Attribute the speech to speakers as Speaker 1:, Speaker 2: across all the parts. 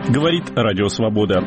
Speaker 1: Говорит Радио Свобода.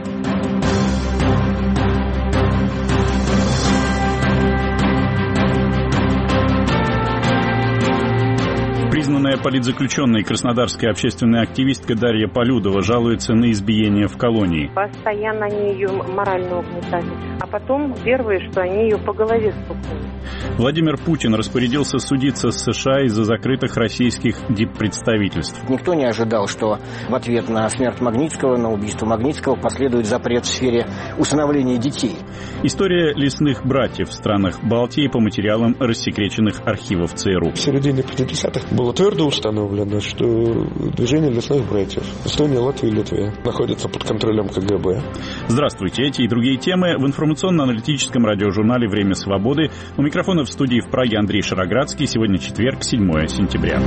Speaker 1: Признанная политзаключенной краснодарская общественная активистка Дарья Полюдова жалуется на избиение в колонии.
Speaker 2: Постоянно они ее морально угнетали. А потом первое, что они ее по голове стукнули.
Speaker 1: Владимир Путин распорядился судиться с США из-за закрытых российских диппредставительств.
Speaker 3: Никто не ожидал, что в ответ на смерть Магнитского, на убийство Магнитского последует запрет в сфере усыновления детей.
Speaker 1: История лесных братьев в странах Балтии по материалам рассекреченных архивов ЦРУ.
Speaker 4: В середине 50-х было твердо установлено, что движение лесных братьев Эстония, Латвия и Литва находятся под контролем КГБ.
Speaker 1: Здравствуйте. Эти и другие темы в информационно-аналитическом радиожурнале «Время свободы». У микрофона в студии в Праге Андрей Шароградский. Сегодня четверг, 7 сентября.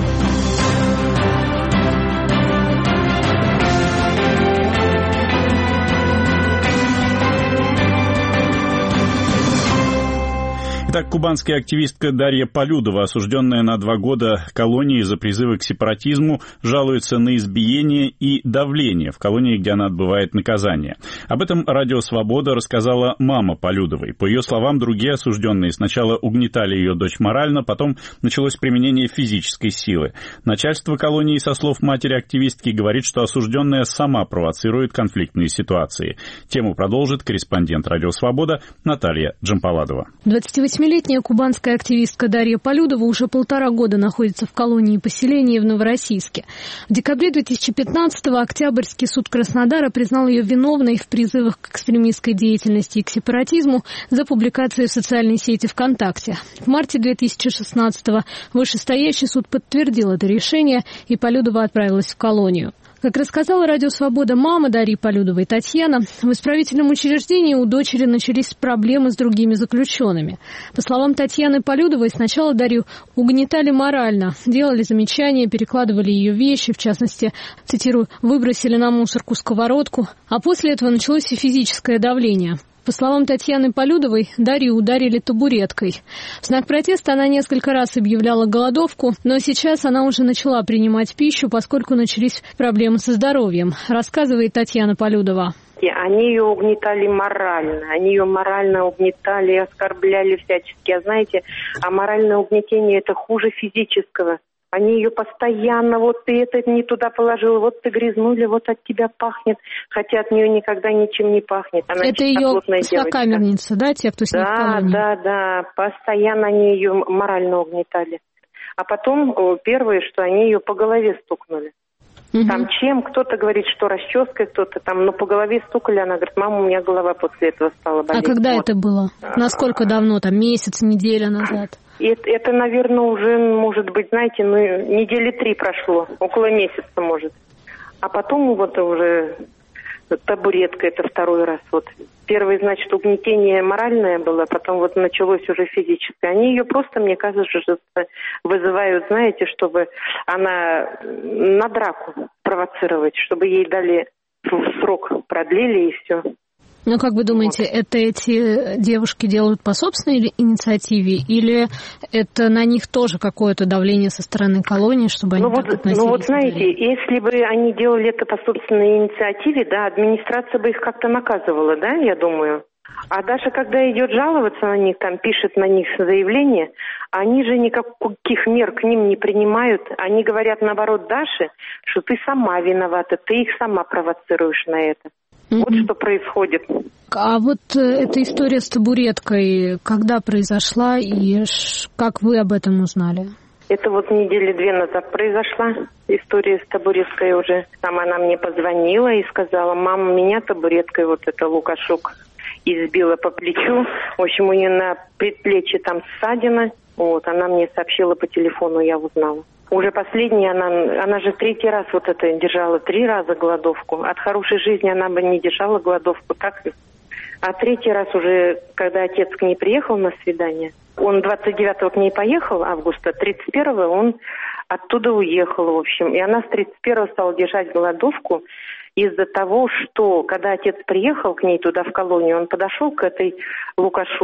Speaker 1: Итак, кубанская активистка Дарья Полюдова, осужденная на 2 года колонии за призывы к сепаратизму, жалуется на избиение и давление в колонии, где она отбывает наказание. Об этом Радио Свобода рассказала мама Полюдовой. По ее словам, другие осужденные сначала угнетали ее дочь морально, потом началось применение физической силы. Начальство колонии, со слов матери активистки, говорит, что осужденная сама провоцирует конфликтные ситуации. Тему продолжит корреспондент Радио Свобода Наталья Джампаладова.
Speaker 5: 28-летняя кубанская активистка Дарья Полюдова уже 1,5 года находится в колонии поселения в Новороссийске. В декабре 2015-го Октябрьский суд Краснодара признал ее виновной в призывах к экстремистской деятельности и к сепаратизму за публикацию в социальной сети ВКонтакте. В марте 2016-го вышестоящий суд подтвердил это решение, и Полюдова отправилась в колонию. Как рассказала Радио Свобода мама Дарьи Полюдовой Татьяна, в исправительном учреждении у дочери начались проблемы с другими заключенными. По словам Татьяны Полюдовой, сначала Дарью угнетали морально, делали замечания, перекладывали ее вещи, в частности, цитирую, «выбросили на мусорку сковородку», а после этого началось и физическое давление. По словам Татьяны Полюдовой, Дарью ударили табуреткой. В знак протеста она несколько раз объявляла голодовку, но сейчас она уже начала принимать пищу, поскольку начались проблемы со здоровьем, рассказывает Татьяна Полюдова.
Speaker 2: Они ее угнетали морально, они ее морально угнетали, оскорбляли всячески. А знаете, моральное угнетение это хуже физического. Они ее постоянно, вот ты это не туда положила, вот ты грязнули, вот от тебя пахнет. Хотя от нее никогда ничем не пахнет. Она
Speaker 5: это ее сокамерница, да, те, кто с ней в колонии?
Speaker 2: Да, постоянно они ее морально угнетали. А потом первое, что они ее по голове стукнули. Угу. Там чем, кто-то говорит, что расческой, кто-то там, но по голове стукали, она говорит, мама, у меня голова после этого стала болеть.
Speaker 5: А когда это было? Насколько давно? Там месяц, неделя назад?
Speaker 2: Это, наверное, уже, может быть, знаете, недели 3 прошло, около месяца, может. А потом вот уже табуретка, это 2-й раз. Вот. Первое, значит, угнетение моральное было, потом вот началось уже физическое. Они ее просто, мне кажется, вызывают, знаете, чтобы она на драку провоцировать, чтобы ей дали срок, продлили и все.
Speaker 5: Ну, как вы думаете, это эти девушки делают по собственной инициативе, или это на них тоже какое-то давление со стороны колонии, чтобы они так относились?
Speaker 2: Ну вот знаете, если бы они делали это по собственной инициативе, да, администрация бы их как-то наказывала, да, я думаю. А Даша, когда идет жаловаться на них, там пишет на них заявление, они же никаких мер к ним не принимают. Они говорят наоборот Даше, что ты сама виновата, ты их сама провоцируешь на это. Вот что происходит.
Speaker 5: А вот эта история с табуреткой, когда произошла и как вы об этом узнали?
Speaker 2: Это вот 2 недели назад произошла история с табуреткой уже. Там она мне позвонила и сказала, мама, меня табуреткой вот это Лукашук избила по плечу. В общем, у нее на предплечье там ссадина. Вот, она мне сообщила по телефону, я узнала. Уже последняя, она же 3-й раз вот это держала, 3 раза голодовку. От хорошей жизни она бы не держала голодовку, так ли? А 3-й раз уже, когда отец к ней приехал на свидание, он 29-го к ней поехал, августа, 31-го он оттуда уехал, в общем. И она с 31-го стала держать голодовку из-за того, что, когда отец приехал к ней туда в колонию, он подошел к этой Лукашу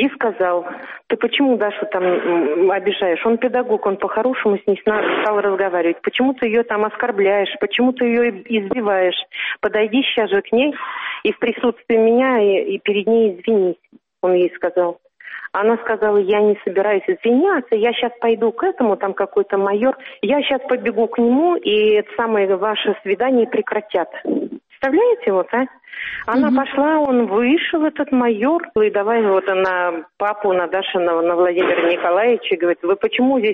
Speaker 2: И сказал: ты почему Дашу там обижаешь? Он педагог, он по-хорошему с ней стал разговаривать. Почему ты ее там оскорбляешь? Почему ты ее избиваешь? Подойди сейчас же к ней и в присутствии меня и перед ней извинись, он ей сказал. Она сказала: я не собираюсь извиняться, я сейчас пойду к этому, там какой-то майор, я сейчас побегу к нему, и это самое ваше свидание прекратят. Представляете, вот, а? Она пошла, он вышел, этот майор, и давай вот на папу, на Дашиного, на Владимира Николаевича, говорит: вы почему здесь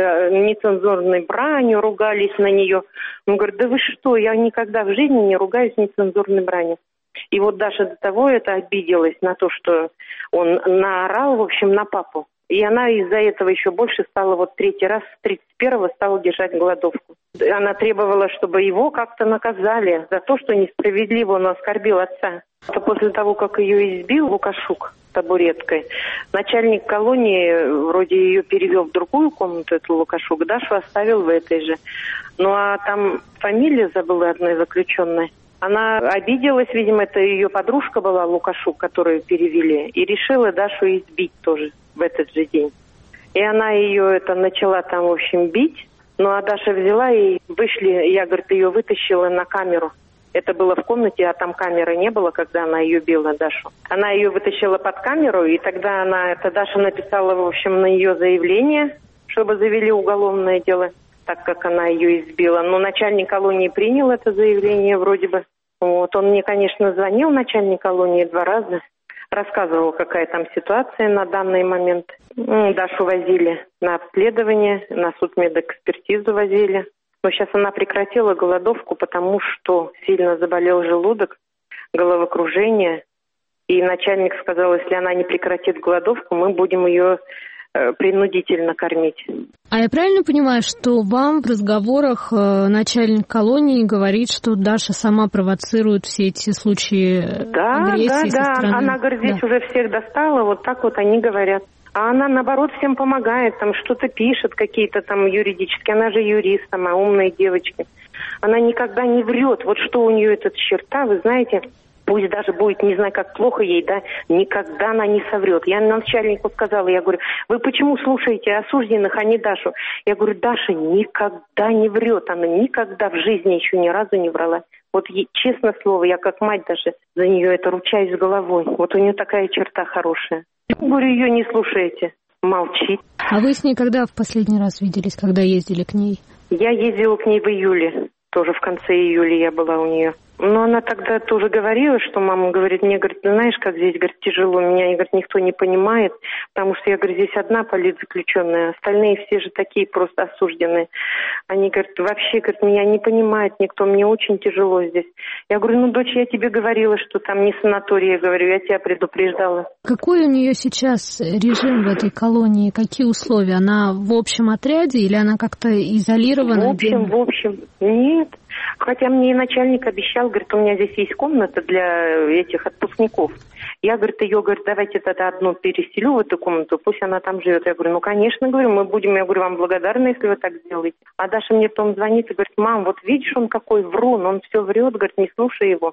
Speaker 2: нецензурной бранью ругались на нее? Он говорит: да вы что, я никогда в жизни не ругаюсь нецензурной бранью. И вот Даша до того это обиделась на то, что он наорал, в общем, на папу. И она из-за этого еще больше стала, вот третий раз, с 31-го стала держать голодовку. Она требовала, чтобы его как-то наказали за то, что несправедливо он оскорбил отца. А после того, как ее избил Лукашук табуреткой, начальник колонии вроде ее перевел в другую комнату, эту Лукашук, Дашу оставил в этой же. Ну а там фамилия забыла одной заключенной. Она обиделась, видимо, это ее подружка была, Лукашук, которую перевели, и решила Дашу избить тоже в этот же день. И она ее начала там, в общем, бить. Ну, а Даша взяла и вышли, я, говорит, ее вытащила на камеру. Это было в комнате, а там камеры не было, когда она ее била, Дашу. Она ее вытащила под камеру, и тогда Даша написала, в общем, на ее заявление, чтобы завели уголовное дело, так как она ее избила. Но начальник колонии принял это заявление вроде бы. Вот. Он мне, конечно, звонил, начальник колонии, 2 раза. Рассказывал, какая там ситуация на данный момент. Дашу возили на обследование, на судмедэкспертизу возили. Но сейчас она прекратила голодовку, потому что сильно заболел желудок, головокружение. И начальник сказал, если она не прекратит голодовку, мы будем ее принудительно кормить.
Speaker 5: А я правильно понимаю, что вам в разговорах начальник колонии говорит, что Даша сама провоцирует все эти случаи агрессии со стороны?
Speaker 2: Да. Она говорит, здесь уже всех достала, вот так вот они говорят. А она, наоборот, всем помогает, там что-то пишет, какие-то там юридические. Она же юрист, сама умная девочка. Она никогда не врет. Вот что у нее эта черта, вы знаете... Пусть даже будет, не знаю, как плохо ей, да, никогда она не соврет. Я начальнику сказала, я говорю, вы почему слушаете осужденных, а не Дашу? Я говорю, Даша никогда не врет, она никогда в жизни еще ни разу не врала. Вот честное слово, я как мать даже за нее это ручаюсь головой. Вот у нее такая черта хорошая. Я говорю, ее не слушаете, молчит.
Speaker 5: А вы с ней когда в последний раз виделись, когда ездили к ней?
Speaker 2: Я ездила к ней в июле, тоже в конце июля я была у нее. Но она тогда тоже говорила, что мама говорит, мне, говорит, знаешь, как здесь, говорит, тяжело, меня, говорит, никто не понимает, потому что я, говорю, здесь одна политзаключенная, остальные все же такие просто осужденные. Они, говорят, вообще, говорят, меня не понимает никто, мне очень тяжело здесь. Я говорю, ну, дочь, я тебе говорила, что там не санаторий, я говорю, я тебя предупреждала.
Speaker 5: Какой у нее сейчас режим в этой колонии, какие условия? Она в общем отряде или она как-то изолирована?
Speaker 2: В общем, нет. Хотя мне и начальник обещал, говорит, у меня здесь есть комната для этих отпускников. Я, говорит, ее, говорит, давайте тогда одну переселю в эту комнату, пусть она там живет. Я говорю, ну, конечно, говорю, мы будем, я говорю, вам благодарны, если вы так сделаете. А Даша мне потом звонит и говорит, мам, вот видишь, он какой врун, он все врет, говорит, не слушай его.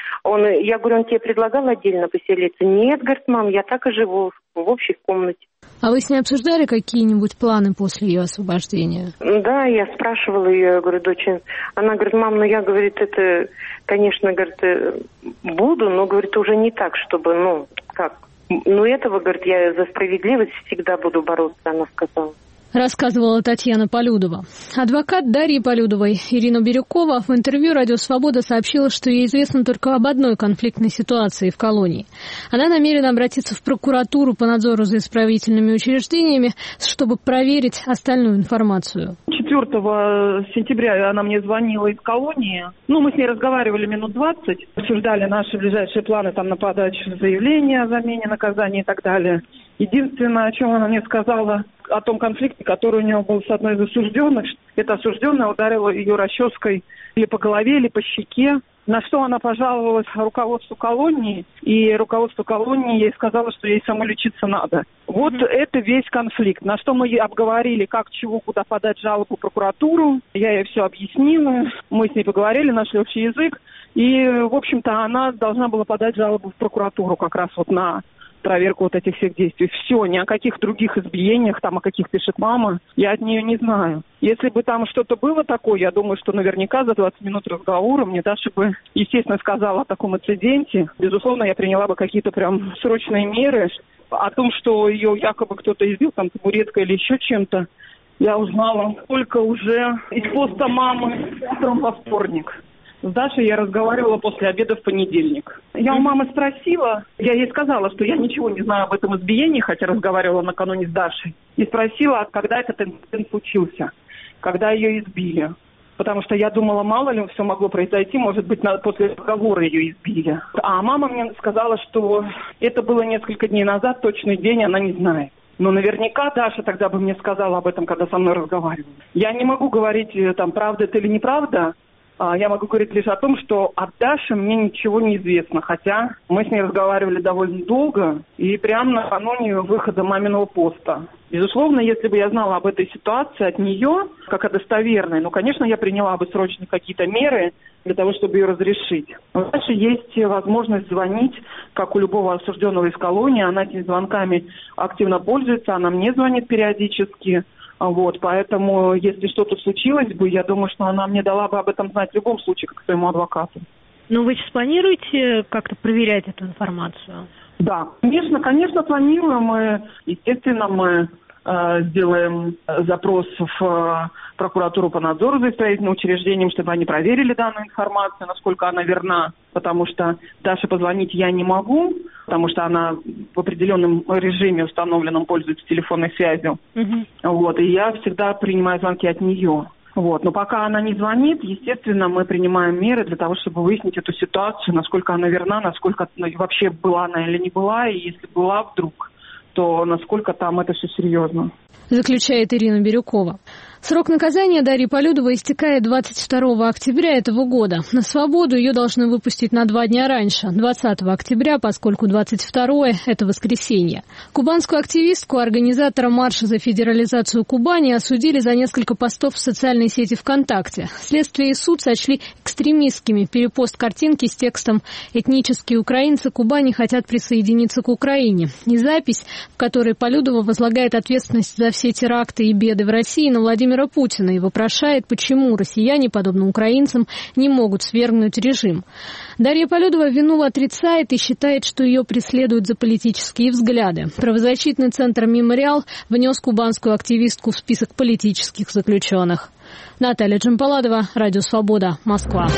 Speaker 2: Я говорю, он тебе предлагал отдельно поселиться? Нет, говорит, мам, я так и живу в общей комнате.
Speaker 5: А вы с ней обсуждали какие-нибудь планы после ее освобождения?
Speaker 2: Да, я спрашивала ее, я говорю, дочь, она говорит, мам, ну я, говорит, это, конечно, говорит, буду, но, говорит, уже не так, чтобы, этого, говорит, я за справедливость всегда буду бороться, она сказала.
Speaker 5: Рассказывала Татьяна Полюдова. Адвокат Дарьи Полюдовой Ирина Бирюкова в интервью «Радио Свобода» сообщила, что ей известно только об одной конфликтной ситуации в колонии. Она намерена обратиться в прокуратуру по надзору за исправительными учреждениями, чтобы проверить остальную информацию.
Speaker 6: 4 сентября она мне звонила из колонии. Мы с ней разговаривали минут 20, обсуждали наши ближайшие планы там на подачу заявления о замене наказания и так далее. Единственное, о чем она мне сказала, о том конфликте, который у нее был с одной из осужденных. Эта осужденная ударила ее расческой или по голове, или по щеке. На что она пожаловалась руководству колонии, и руководство колонии ей сказало, что ей самолечиться надо. Вот это весь конфликт. На что мы обговорили, как, чего, куда подать жалобу в прокуратуру. Я ей все объяснила, мы с ней поговорили, нашли общий язык. И, в общем-то, она должна была подать жалобу в прокуратуру как раз вот на проверку вот этих всех действий. Все, ни о каких других избиениях, там, о каких пишет мама, я от нее не знаю. Если бы там что-то было такое, я думаю, что наверняка за 20 минут разговора мне Даша бы, естественно, сказала о таком инциденте. Безусловно, я приняла бы какие-то прям срочные меры. О том, что ее якобы кто-то избил, там, табуреткой или еще чем-то, я узнала только уже из поста мамы утром во вторник. С Дашей я разговаривала после обеда в понедельник. Я у мамы спросила, я ей сказала, что я ничего не знаю об этом избиении, хотя разговаривала накануне с Дашей. И спросила, когда этот инцидент случился, когда ее избили. Потому что я думала, мало ли все могло произойти, может быть, после разговора ее избили. А мама мне сказала, что это было несколько дней назад, точный день она не знает. Но наверняка Даша тогда бы мне сказала об этом, когда со мной разговаривала. Я не могу говорить, там, правда это или неправда. Я могу говорить лишь о том, что от Даши мне ничего не известно, хотя мы с ней разговаривали довольно долго и прямо накануне выхода маминого поста. Безусловно, если бы я знала об этой ситуации от нее, как о достоверной, конечно, я приняла бы срочно какие-то меры для того, чтобы ее разрешить. Но дальше есть возможность звонить, как у любого осужденного из колонии. Она этими звонками активно пользуется, она мне звонит периодически. Поэтому, если что-то случилось бы, я думаю, что она мне дала бы об этом знать в любом случае, как своему адвокату.
Speaker 5: Вы сейчас планируете как-то проверять эту информацию?
Speaker 6: Да, конечно, планируем. Естественно, мы сделаем запрос в прокуратуру по надзору за исправительным учреждением, чтобы они проверили данную информацию, насколько она верна, потому что Даше позвонить я не могу, потому что она в определенном режиме установленном пользуется телефонной связью. И я всегда принимаю звонки от нее. Но пока она не звонит, естественно, мы принимаем меры для того, чтобы выяснить эту ситуацию, насколько она верна, насколько вообще была она или не была, и если была вдруг, то насколько там это все серьезно.
Speaker 5: Заключает Ирина Бирюкова. Срок наказания Дарьи Полюдовой истекает 22 октября этого года. На свободу ее должны выпустить на 2 дня раньше, 20 октября, поскольку 22 – это воскресенье. Кубанскую активистку, организатора марша за федерализацию Кубани, осудили за несколько постов в социальной сети ВКонтакте. Следствие и суд сочли экстремистскими перепост картинки с текстом «Этнические украинцы Кубани хотят присоединиться к Украине» и запись, в которой Полюдова возлагает ответственность за все теракты и беды в России на Владимира Путина и вопрошает, почему россияне, подобно украинцам, не могут свергнуть режим. Дарья Полюдова вину отрицает и считает, что ее преследуют за политические взгляды. Правозащитный центр «Мемориал» внес кубанскую активистку в список политических заключенных. Наталья Джампаладова, Радио Свобода, Москва.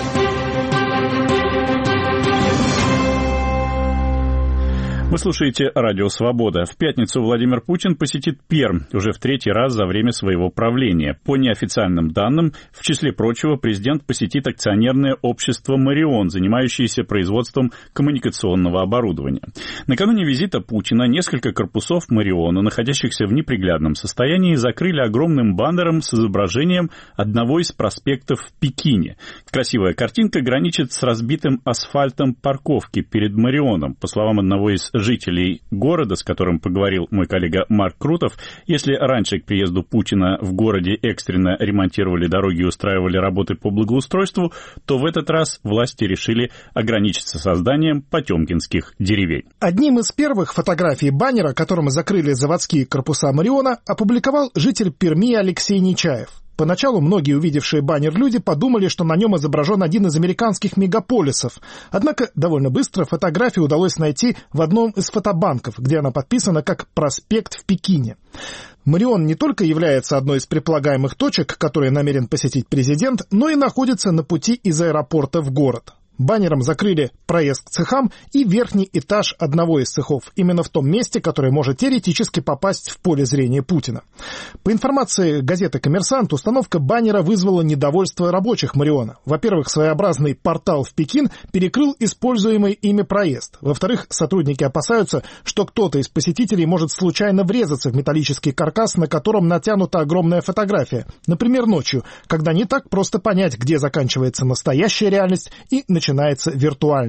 Speaker 1: Вы слушаете «Радио Свобода». В пятницу Владимир Путин посетит Пермь уже в 3-й раз за время своего правления. По неофициальным данным, в числе прочего, президент посетит акционерное общество «Марион», занимающееся производством коммуникационного оборудования. Накануне визита Путина несколько корпусов «Мариона», находящихся в неприглядном состоянии, закрыли огромным баннером с изображением одного из проспектов в Пекине. Красивая картинка граничит с разбитым асфальтом парковки перед «Марионом». По словам одного из жителей города, с которым поговорил мой коллега Марк Крутов, если раньше к приезду Путина в городе экстренно ремонтировали дороги и устраивали работы по благоустройству, то в этот раз власти решили ограничиться созданием потемкинских деревень.
Speaker 7: Одним из первых фотографий баннера, которым закрыли заводские корпуса «Мариона», опубликовал житель Перми Алексей Нечаев. Поначалу многие увидевшие баннер люди подумали, что на нем изображен один из американских мегаполисов. Однако довольно быстро фотографию удалось найти в одном из фотобанков, где она подписана как «Проспект в Пекине». Марион не только является одной из предполагаемых точек, которые намерен посетить президент, но и находится на пути из аэропорта в город. Баннером закрыли проезд к цехам и верхний этаж одного из цехов, именно в том месте, которое может теоретически попасть в поле зрения Путина. По информации газеты «Коммерсант», установка баннера вызвала недовольство рабочих Мариона. Во-первых, своеобразный портал в Пекин перекрыл используемый ими проезд. Во-вторых, сотрудники опасаются, что кто-то из посетителей может случайно врезаться в металлический каркас, на котором натянута огромная фотография. Например, ночью, когда не так просто понять, где заканчивается настоящая реальность и начинается виртуальная.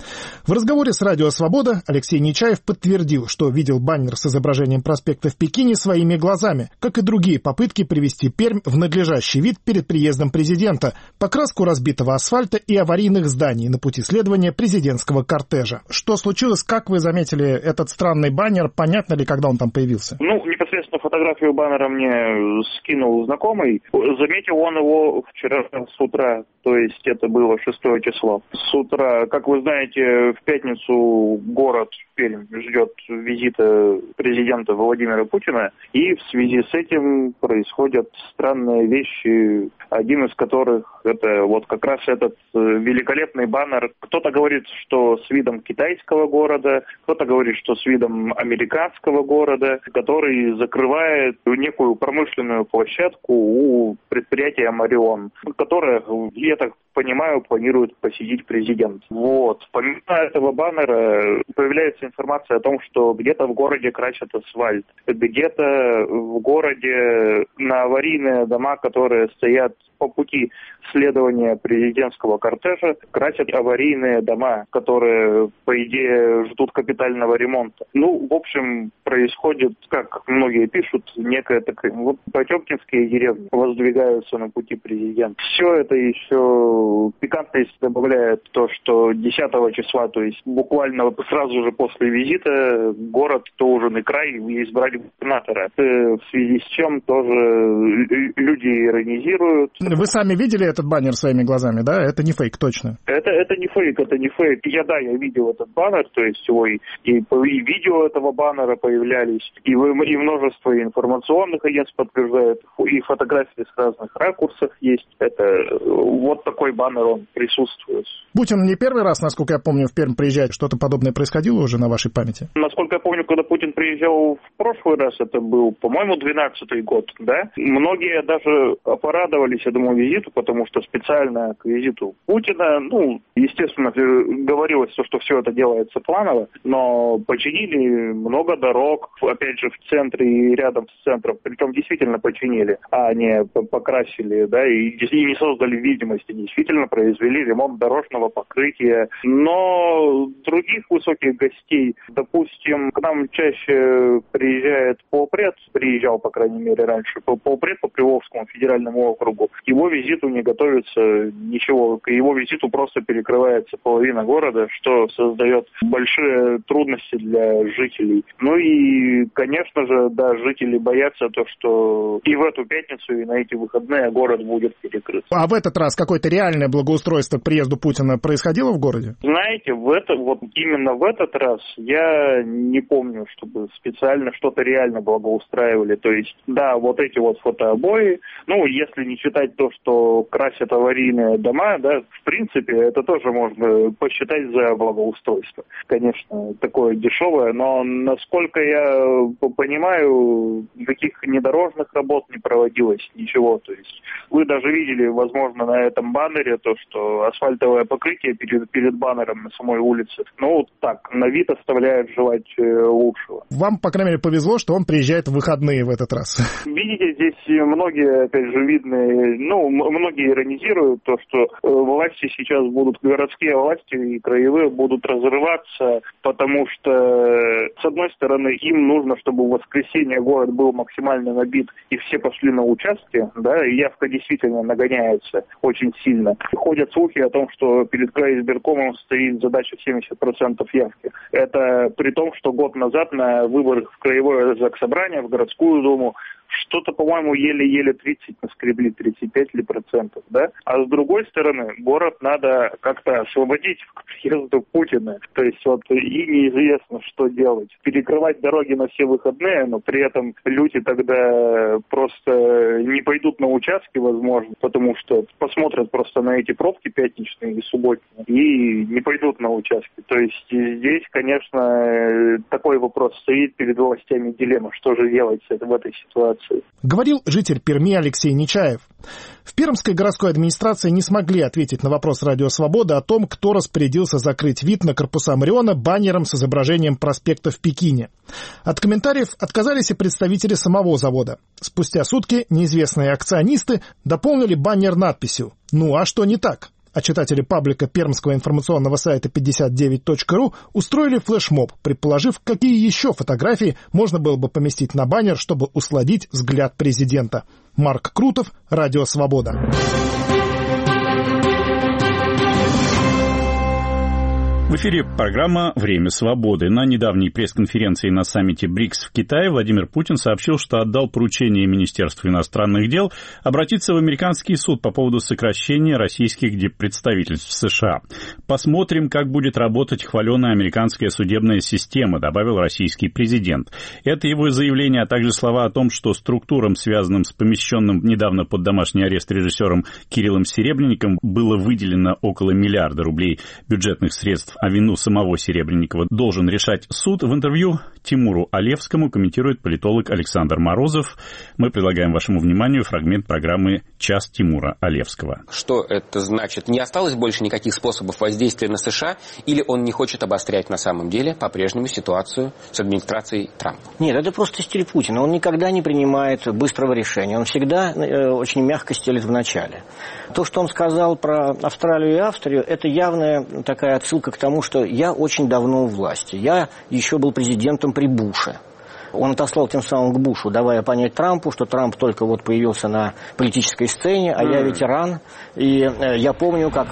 Speaker 7: В разговоре с «Радио Свобода» Алексей Нечаев подтвердил, что видел баннер с изображением проспекта в Пекине своими глазами, как и другие попытки привести Пермь в надлежащий вид перед приездом президента, покраску разбитого асфальта и аварийных зданий на пути следования президентского кортежа. Что случилось, как вы заметили этот странный баннер, понятно ли, когда он там появился?
Speaker 8: Непосредственно фотографию баннера мне скинул знакомый. Заметил он его вчера с утра, то есть это было 6 число. С утра, как вы знаете, в пятницу город Пермь ждет визита президента Владимира Путина, и в связи с этим происходят странные вещи, один из которых это вот как раз этот великолепный баннер. Кто-то говорит, что с видом китайского города, кто-то говорит, что с видом американского города, который закрывает некую промышленную площадку у предприятия «Марион», которое, я так понимаю, планирует посетить президент. Помимо этого баннера появляется информация о том, что где-то в городе красят асфальт, где-то в городе на аварийные дома, которые стоят по пути следования президентского кортежа, красят аварийные дома, которые, по идее, ждут капитального ремонта. В общем, происходит, как многие пишут, некая такая... Потемкинские деревни воздвигаются на пути президента. Все это еще пикантность добавляет то, что 10 числа, то есть буквально сразу же после визита, город Таужин и край избрали губернатора. В связи с чем тоже люди иронизируют.
Speaker 7: Вы сами видели этот баннер своими глазами, да? Это не фейк, точно?
Speaker 8: Это не фейк. Я видел этот баннер, то есть и видео этого баннера появлялись, и множество информационных агентств подтверждают, и фотографии с разных ракурсов есть. Это вот такой баннер, он присутствует.
Speaker 7: Путин не первый раз, насколько я помню, в Пермь приезжает. Что-то подобное происходило уже на вашей памяти?
Speaker 8: Насколько я помню, когда Путин приезжал в прошлый раз, это был, по-моему, 12-й год, да? Многие даже порадовались этому визиту, потому что специально к визиту Путина, естественно, говорилось, что все это делается планово, но починили много дорог, опять же, в центре и рядом с центром, причем действительно починили, а не покрасили, да, и не создали видимости, действительно произвели ремонт дорожного покрытия. Но других высоких гостей, допустим, к нам чаще приезжает приезжал, по крайней мере, раньше, полпред по Приволжскому федеральному округу. К его визиту не готовится ничего, к его визиту просто перекрывается половина города, что создает большие трудности для жителей. И, конечно же, жители боятся то, что и в эту пятницу, и на эти выходные город будет перекрыт.
Speaker 7: А в этот раз какое-то реальное благоустройство к приезду Путина происходило в городе?
Speaker 8: Знаете, именно в этот раз я не помню, чтобы специально что-то реально благоустраивали. То есть, эти фотообои, если не считать то, что красят аварийные дома, в принципе, это тоже можно посчитать за благоустройство. Конечно, такое дешевое, но, насколько я понимаю, никаких недорожных работ не проводилось, ничего. То есть, вы даже видели, возможно, на этом баннере то, что асфальтовое покрытие перед баннером на самой улице, на вид оставляет желать лучшего.
Speaker 7: Вам, по крайней мере, повезло, что он приезжает в выходные в этот раз.
Speaker 8: Видите, здесь многие, опять же, видны, многие иронизируют то, что власти сейчас городские власти и краевые будут разрываться, потому что, с одной стороны, им нужно, чтобы в воскресенье город был максимально набит и все пошли на участки, и явка действительно нагоняется очень сильно. Ходят слухи о том, что перед краизбиркомом стоит задача 70% явки. Это при том, что год назад на выборах в краевое заксобрание, в городскую думу, что-то, по-моему, еле-еле 30 наскребли, 35 ли процентов, да? А с другой стороны, город надо как-то освободить к приезду Путина. То есть и неизвестно, что делать. Перекрывать дороги на все выходные, но при этом люди тогда просто не пойдут на участки, возможно, потому что посмотрят просто на эти пробки пятничные и субботние и не пойдут на участки. То есть здесь, конечно, такой вопрос стоит перед властями, дилемма, что же делать в этой ситуации.
Speaker 7: Говорил житель Перми Алексей Нечаев. В Пермской городской администрации не смогли ответить на вопрос «Радио Свобода» о том, кто распорядился закрыть вид на корпуса Мариона баннером с изображением проспекта в Пекине. От комментариев отказались и представители самого завода. Спустя сутки неизвестные акционисты дополнили баннер надписью «Ну а что не так?». а читатели паблика пермского информационного сайта 59.ru устроили флешмоб, предположив, какие еще фотографии можно было бы поместить на баннер, чтобы усладить взгляд президента. Марк Крутов, Радио Свобода.
Speaker 1: В эфире программа «Время свободы». На недавней пресс-конференции на саммите БРИКС в Китае Владимир Путин сообщил, что отдал поручение Министерству иностранных дел обратиться в американский суд по поводу сокращения российских диппредставительств в США. «Посмотрим, как будет работать хваленая американская судебная система», добавил российский президент. Это его заявление, а также слова о том, что структурам, связанным с помещенным недавно под домашний арест режиссером Кириллом Серебренником, было выделено около миллиарда рублей бюджетных средств, а вину самого Серебренникова должен решать суд. В интервью Тимуру Алевскому комментирует политолог Александр Морозов. Мы предлагаем вашему вниманию фрагмент программы «Час Тимура Алевского».
Speaker 9: Что это значит? Не осталось больше никаких способов воздействия на США, или он не хочет обострять на самом деле по-прежнему ситуацию с администрацией Трампа?
Speaker 3: Нет, это просто стиль Путина. Он никогда не принимает быстрого решения. Он всегда очень мягко стелит в начале. То, что он сказал про Австралию и Австрию, это явная такая отсылка к тому, что я очень давно у власти. Я еще был президентом при Буше. Он отослал тем самым к Бушу, давая понять Трампу, что Трамп только вот появился на политической сцене, а я ветеран. И я помню, как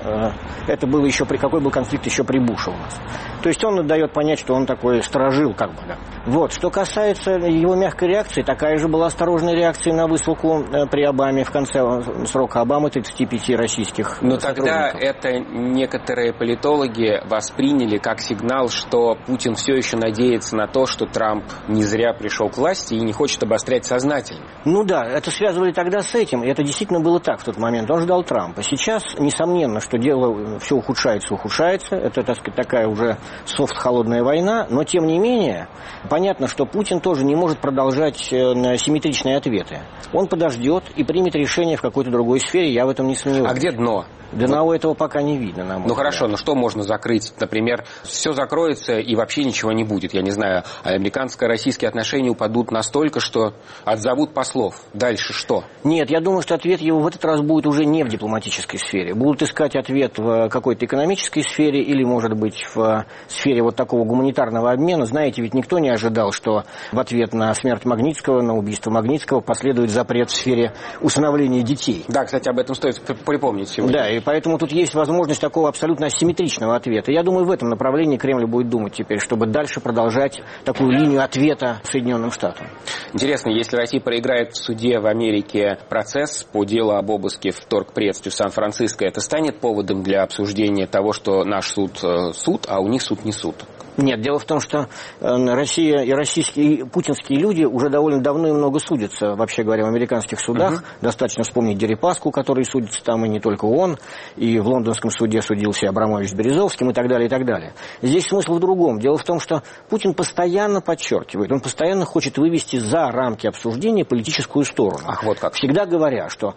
Speaker 3: это было еще какой был конфликт еще при Буше у нас. То есть он дает понять, что он такой сторожил, как бы, да. Вот. Что касается его мягкой реакции, такая же была осторожная реакция на высылку при Обаме в конце срока Обамы 35 российских
Speaker 9: Но тогда это некоторые политологи восприняли как сигнал, что Путин все еще надеется на то, что Трамп не зря пришел к власти и не хочет обострять сознательно.
Speaker 3: Ну да, это связывали тогда с этим, и это действительно было так в тот момент. Он ждал Трампа. Сейчас, несомненно, что дело все ухудшается. Это, так сказать, такая уже софт-холодная война, но тем не менее, понятно, что Путин тоже не может продолжать симметричные ответы. Он подождет и примет решение в какой-то другой сфере, я в этом не сомневаюсь.
Speaker 9: А где дно?
Speaker 3: Дна у этого пока не видно, на мой взгляд.
Speaker 9: Хорошо, но что можно закрыть? Например, все закроется и вообще ничего не будет. Я не знаю, американско-российские отношения упадут настолько, что отзовут послов. Дальше что?
Speaker 3: Нет, я думаю, что ответ его в этот раз будет уже не в дипломатической сфере. Будут искать ответ в какой-то экономической сфере или, может быть, в сфере вот такого гуманитарного обмена. Знаете, ведь никто не ожидал, что в ответ на смерть Магнитского, на убийство Магнитского последует запрет в сфере усыновления детей.
Speaker 9: Да, кстати, об этом стоит припомнить сегодня.
Speaker 3: Да, и поэтому тут есть возможность такого абсолютно асимметричного ответа. Я думаю, в этом направлении Кремль будет думать теперь, чтобы дальше продолжать такую линию ответа Соединенным Штатам.
Speaker 9: Интересно, если Россия проиграет в суде в Америке процесс по делу об обыске в торгпредстве в Сан-Франциско, это станет поводом для обсуждения того, что наш суд суд, а у них суд не суд?
Speaker 3: Нет, дело в том, что Россия и российские, и путинские люди уже довольно давно и много судятся, вообще говоря, в американских судах. Достаточно вспомнить Дерипаску, который судится там, и не только он. И в лондонском суде судился Абрамович с Березовским и так далее, и так далее. Здесь смысл в другом. Дело в том, что Путин постоянно подчеркивает, он постоянно хочет вывести за рамки обсуждения политическую сторону.
Speaker 9: Ах, вот как.
Speaker 3: Всегда говоря, что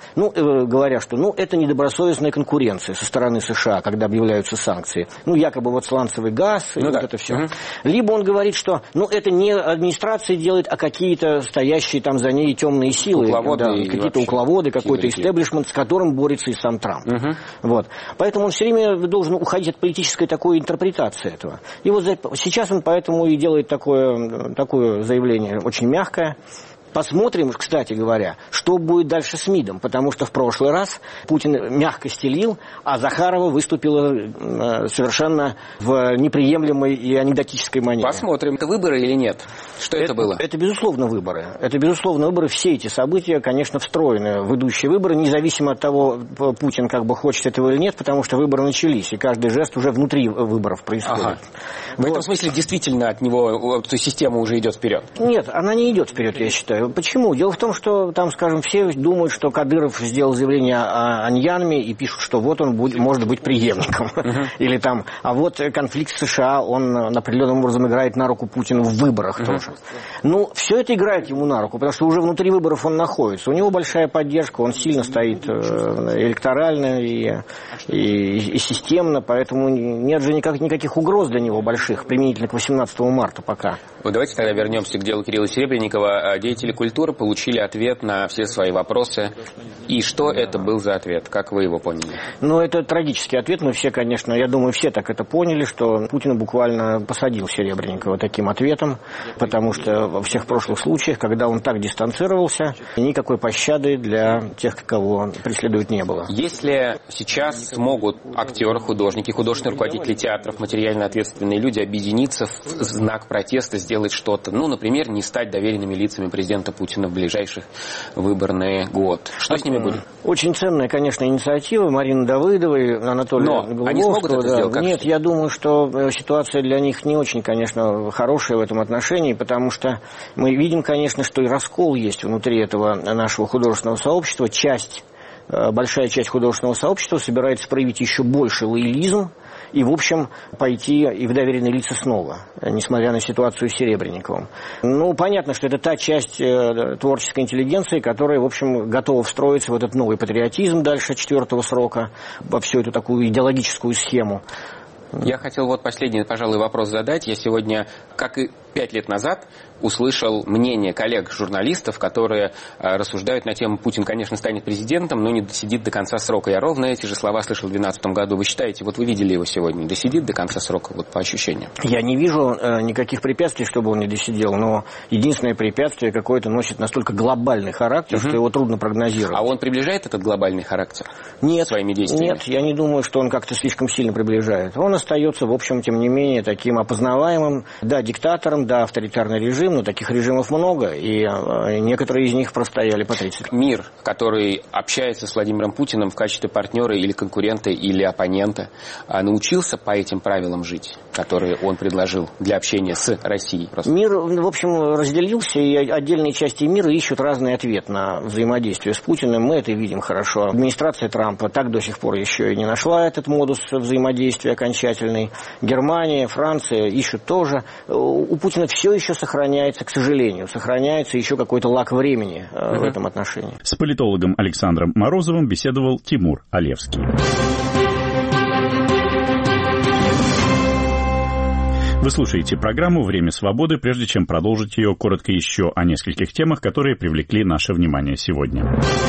Speaker 3: это недобросовестная конкуренция со стороны США, когда объявляются санкции. Якобы вот сланцевый газ, и это все. Либо он говорит, что это не администрация делает, а какие-то стоящие там за ней темные силы, какие-то укловоды, какой-то истеблишмент, с которым борется и сам Трамп. Вот. Поэтому он все время должен уходить от политической такой интерпретации этого. И вот сейчас он поэтому и делает такое заявление очень мягкое. Посмотрим, кстати говоря, что будет дальше с МИДом, потому что в прошлый раз Путин мягко стелил, а Захарова выступила совершенно в неприемлемой и анекдотической манере.
Speaker 9: Посмотрим, это выборы или нет? Что это было?
Speaker 3: Это, безусловно, выборы. Это, безусловно, выборы. Все эти события, конечно, встроены в идущие выборы, независимо от того, Путин хочет этого или нет, потому что выборы начались, и каждый жест уже внутри выборов происходит.
Speaker 9: Ага. В этом смысле действительно от него эта система уже идет вперед?
Speaker 3: Нет, она не идет вперед, я считаю. Почему? Дело в том, что там, скажем, все думают, что Кадыров сделал заявление о Аньянме и пишут, что вот он может быть преемником. Или там, а вот конфликт с США, он определенным образом играет на руку Путину в выборах тоже. Все это играет ему на руку, потому что уже внутри выборов он находится. У него большая поддержка, он сильно стоит электорально и системно, поэтому нет же никаких угроз для него больших, применительно к 18 марта пока.
Speaker 9: Давайте тогда вернемся к делу Кирилла Серебренникова. Деятели деятели культуры получили ответ на все свои вопросы. И что это был за ответ? Как вы его поняли?
Speaker 3: Ну, это трагический ответ. Мы все, конечно, я думаю, все так это поняли, что Путин буквально посадил Серебренникова таким ответом, потому что во всех прошлых случаях, когда он так дистанцировался, никакой пощады для тех, кого преследуют, не было.
Speaker 9: Если сейчас смогут актеры, художники, художественные руководители театров, материально ответственные люди объединиться в знак протеста, сделать что-то, ну, например, не стать доверенными лицами президента Путина в ближайший выборный год, что с ними будет?
Speaker 3: Очень ценная, конечно, инициатива Марины Давыдовой, Анатолия Голубовского.
Speaker 9: Они смогут это сделать?
Speaker 3: Нет, я думаю, что ситуация для них не очень, конечно, хорошая в этом отношении, потому что мы видим, конечно, что и раскол есть внутри этого нашего художественного сообщества. Большая часть художественного сообщества собирается проявить еще больше лоялизм и, в общем, пойти и в доверенные лица снова, несмотря на ситуацию с Серебренниковым. Ну, понятно, что это та часть творческой интеллигенции, которая, в общем, готова встроиться в этот новый патриотизм дальше 4-го срока, во всю эту такую идеологическую схему.
Speaker 9: Я хотел вот последний, пожалуй, вопрос задать. Я сегодня, как и 5 лет назад, услышал мнение коллег-журналистов, которые рассуждают на тему «Путин, конечно, станет президентом, но не досидит до конца срока». Я ровно эти же слова слышал в 2012 году. Вы считаете, вот вы видели его сегодня, досидит до конца срока, вот по ощущениям?
Speaker 3: Я не вижу никаких препятствий, чтобы он не досидел, но единственное препятствие какое-то носит настолько глобальный характер, что его трудно прогнозировать.
Speaker 9: А он приближает этот глобальный характер?
Speaker 3: Нет,
Speaker 9: своими действиями?
Speaker 3: Нет, я не думаю, что он как-то слишком сильно приближает. Он остается, в общем, тем не менее, таким опознаваемым, да, диктатором, да, авторитарный режим, но таких режимов много, и некоторые из них простояли по 30 лет.
Speaker 9: Мир, который общается с Владимиром Путиным в качестве партнера или конкурента, или оппонента, научился по этим правилам жить, которые он предложил для общения с Россией? Просто.
Speaker 3: Мир, в общем, разделился, и отдельные части мира ищут разный ответ на взаимодействие с Путиным. Мы это видим хорошо. Администрация Трампа так до сих пор еще и не нашла этот модус взаимодействия окончательный. Германия, Франция ищут тоже. У Путина все еще сохраняется, к сожалению, еще какой-то лак времени в этом отношении.
Speaker 1: С политологом Александром Морозовым беседовал Тимур Алевский. Вы слушаете программу «Время свободы». Прежде чем продолжить ее, коротко еще о нескольких темах, которые привлекли наше внимание сегодня.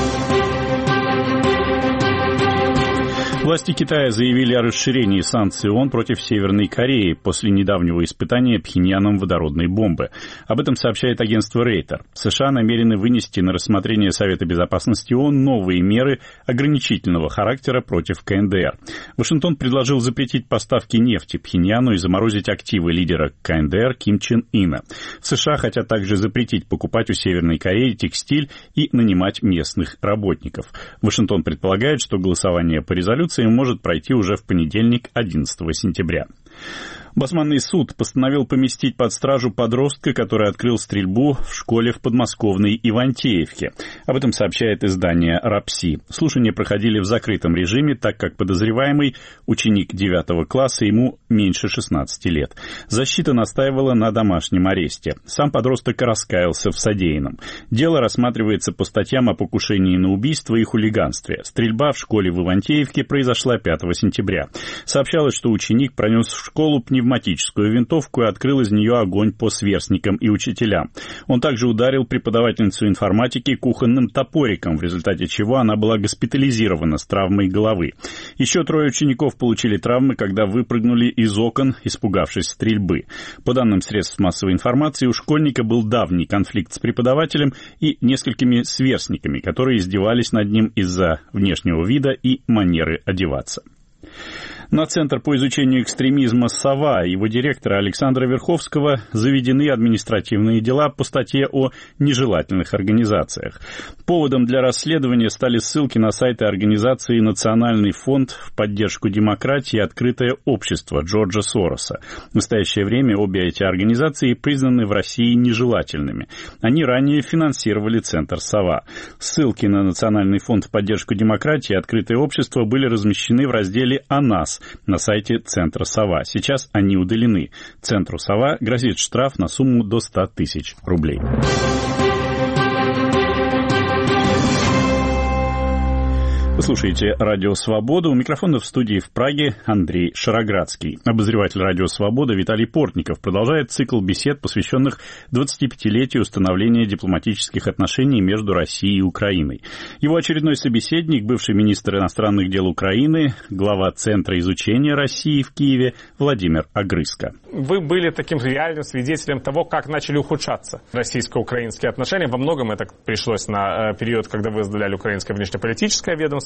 Speaker 1: Власти Китая заявили о расширении санкций ООН против Северной Кореи после недавнего испытания Пхеньяном водородной бомбы. Об этом сообщает агентство Рейтер. США намерены вынести на рассмотрение Совета Безопасности ООН новые меры ограничительного характера против КНДР. Вашингтон предложил запретить поставки нефти Пхеньяну и заморозить активы лидера КНДР Ким Чен Ына. В США хотят также запретить покупать у Северной Кореи текстиль и нанимать местных работников. Вашингтон предполагает, что голосование по резолюции может пройти уже в понедельник, 11 сентября. Басманный суд постановил поместить под стражу подростка, который открыл стрельбу в школе в подмосковной Ивантеевке. Об этом сообщает издание «Рапси». Слушания проходили в закрытом режиме, так как подозреваемый ученик 9 класса, ему меньше 16 лет. Защита настаивала на домашнем аресте. Сам подросток раскаялся в содеянном. Дело рассматривается по статьям о покушении на убийство и хулиганстве. Стрельба в школе в Ивантеевке произошла 5 сентября. Сообщалось, что ученик пронес в школу пневматическую винтовку и открыл из нее огонь по сверстникам и учителям. Он также ударил преподавательницу информатики кухонным топориком, в результате чего она была госпитализирована с травмой головы. Еще 3 учеников получили травмы, когда выпрыгнули из окон, испугавшись стрельбы. По данным средств массовой информации, у школьника был давний конфликт с преподавателем и несколькими сверстниками, которые издевались над ним из-за внешнего вида и манеры одеваться. На Центр по изучению экстремизма «Сова» и его директора Александра Верховского заведены административные дела по статье о нежелательных организациях. Поводом для расследования стали ссылки на сайты организации «Национальный фонд в поддержку демократии» и «Открытое общество» Джорджа Сороса. В настоящее время обе эти организации признаны в России нежелательными. Они ранее финансировали Центр «Сова». Ссылки на Национальный фонд в поддержку демократии и «Открытое общество» были размещены в разделе «О нас» на сайте Центра «Сова». Сейчас они удалены. Центру «Сова» грозит штраф на сумму до 100 тысяч рублей. Вы слушаете «Радио Свобода». У микрофона в студии в Праге Андрей Шароградский. Обозреватель «Радио Свобода» Виталий Портников продолжает цикл бесед, посвященных 25-летию установления дипломатических отношений между Россией и Украиной. Его очередной собеседник, бывший министр иностранных дел Украины, глава Центра изучения России в Киеве Владимир Огрызко.
Speaker 10: Вы были таким реальным свидетелем того, как начали ухудшаться российско-украинские отношения. Во многом это пришлось на период, когда вы возглавляли украинское внешнеполитическое ведомство.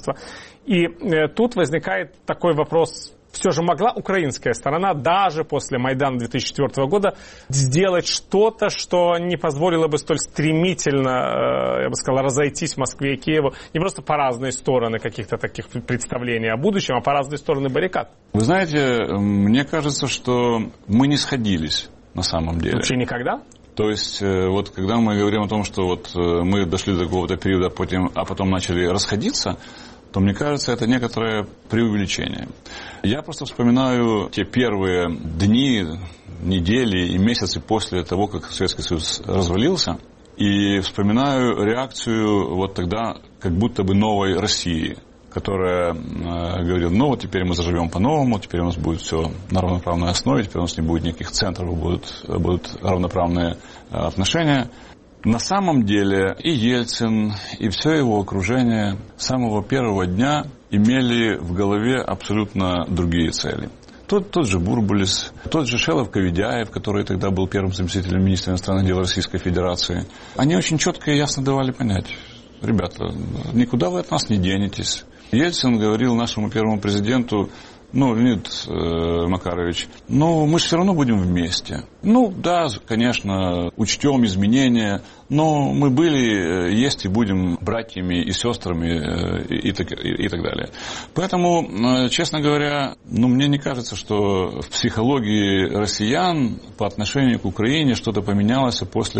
Speaker 10: И тут возникает такой вопрос. Все же могла украинская сторона даже после Майдана 2004 года сделать что-то, что не позволило бы столь стремительно, я бы сказал, разойтись Москве и Киеву не просто по разные стороны каких-то таких представлений о будущем, а по разные стороны баррикад?
Speaker 11: Вы знаете, мне кажется, что мы не сходились на самом деле.
Speaker 10: Вообще никогда?
Speaker 11: То есть, вот когда мы говорим о том, что вот мы дошли до какого-то периода, а потом начали расходиться, то, мне кажется, это некоторое преувеличение. Я просто вспоминаю те первые дни, недели и месяцы после того, как Советский Союз развалился, и вспоминаю реакцию вот тогда как будто бы новой России, которая говорила, ну вот теперь мы заживем по-новому, теперь у нас будет все на равноправной основе, теперь у нас не будет никаких центров, будут равноправные отношения. На самом деле и Ельцин, и все его окружение с самого первого дня имели в голове абсолютно другие цели. Тот же Бурбулис, тот же Шелов-Коведяев, который тогда был первым заместителем министра иностранных дел Российской Федерации, они очень четко и ясно давали понять, ребята, никуда вы от нас не денетесь. Ельцин говорил нашему первому президенту, Леонид Макарович, мы же все равно будем вместе. Да, конечно, учтем изменения, но мы были, есть и будем братьями и сестрами и так далее. Поэтому, честно говоря, мне не кажется, что в психологии россиян по отношению к Украине что-то поменялось после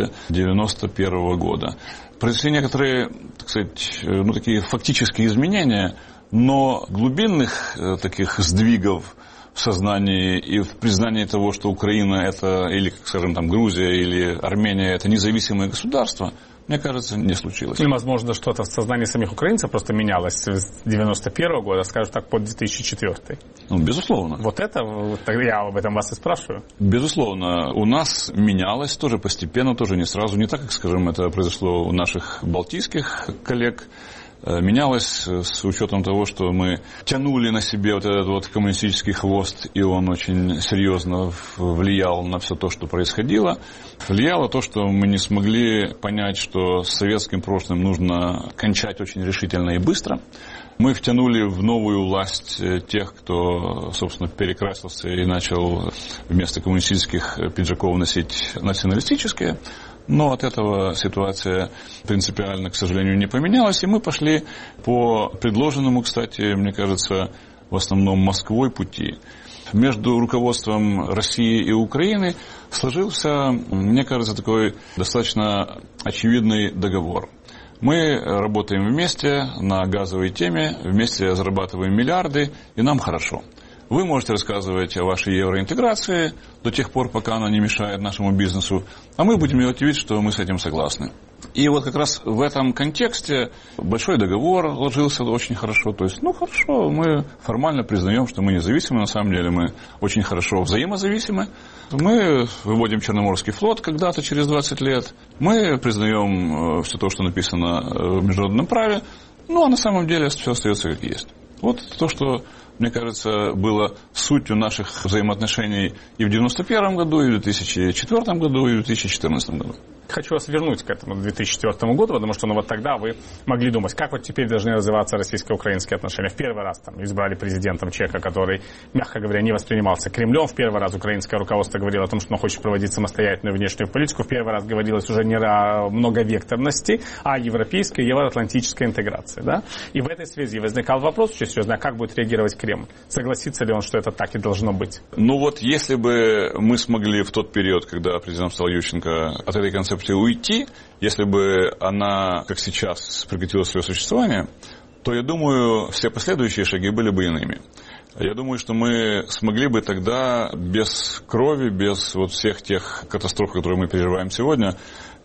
Speaker 11: 1991 года. Произошли некоторые, так сказать, такие фактические изменения, но глубинных таких сдвигов в сознании и в признании того, что Украина это, или, скажем, Грузия или Армения это независимые государства, мне кажется, не случилось.
Speaker 10: Или, возможно, что-то в сознании самих украинцев просто менялось с 1991 года, скажем так, по 2004.
Speaker 11: Безусловно.
Speaker 10: Вот я об этом вас и спрашиваю.
Speaker 11: Безусловно. У нас менялось тоже постепенно, тоже не сразу, не так, как, скажем, это произошло у наших балтийских коллег. Менялось с учетом того, что мы тянули на себе вот этот коммунистический хвост, и он очень серьезно влиял на все то, что происходило. Влияло то, что мы не смогли понять, что с советским прошлым нужно кончать очень решительно и быстро. Мы втянули в новую власть тех, кто, собственно, перекрасился и начал вместо коммунистических пиджаков носить националистические. Но от этого ситуация принципиально, к сожалению, не поменялась. И мы пошли по предложенному, кстати, мне кажется, в основном Москвой пути. Между руководством России и Украины сложился, мне кажется, такой достаточно очевидный договор. Мы работаем вместе на газовой теме, вместе зарабатываем миллиарды, и нам хорошо. Вы можете рассказывать о вашей евроинтеграции до тех пор, пока она не мешает нашему бизнесу, а мы будем делать вид, что мы с этим согласны. И вот как раз в этом контексте большой договор ложился очень хорошо. То есть, хорошо, мы формально признаем, что мы независимы, на самом деле мы очень хорошо взаимозависимы. Мы выводим Черноморский флот когда-то через 20 лет. Мы признаем все то, что написано в международном праве. А на самом деле все остается как есть. Вот то, что, мне кажется, было сутью наших взаимоотношений и в 1991 году, и в 2004 году, и в 2014 году.
Speaker 10: Хочу вас вернуть к этому 2004 году, потому что вот тогда вы могли думать, как вот теперь должны развиваться российско-украинские отношения. В первый раз избрали президентом человека, который, мягко говоря, не воспринимался Кремлем. В первый раз украинское руководство говорило о том, что оно хочет проводить самостоятельную внешнюю политику. В первый раз говорилось уже не о многовекторности, а о европейской и евроатлантической интеграции. Да? И в этой связи возникал вопрос, очень серьезно, как будет реагировать Кремль? Согласится ли он, что это так и должно быть?
Speaker 11: Если бы мы смогли в тот период, когда президентом стал Ющенко, от этой концепции уйти, если бы она, как сейчас, прекратила свое существование, то, я думаю, все последующие шаги были бы иными. Я думаю, что мы смогли бы тогда без крови, без всех тех катастроф, которые мы переживаем сегодня,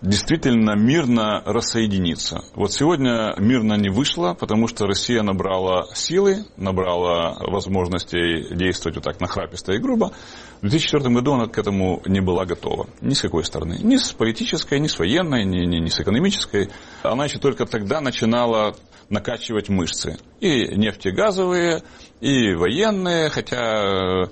Speaker 11: действительно мирно рассоединиться. Вот сегодня мирно не вышло, потому что Россия набрала силы, набрала возможностей действовать вот так нахраписто и грубо. В 2004 году она к этому не была готова. Ни с какой стороны. Ни с политической, ни с военной, ни с экономической. Она еще только тогда начинала накачивать мышцы. И нефтегазовые, и военные, хотя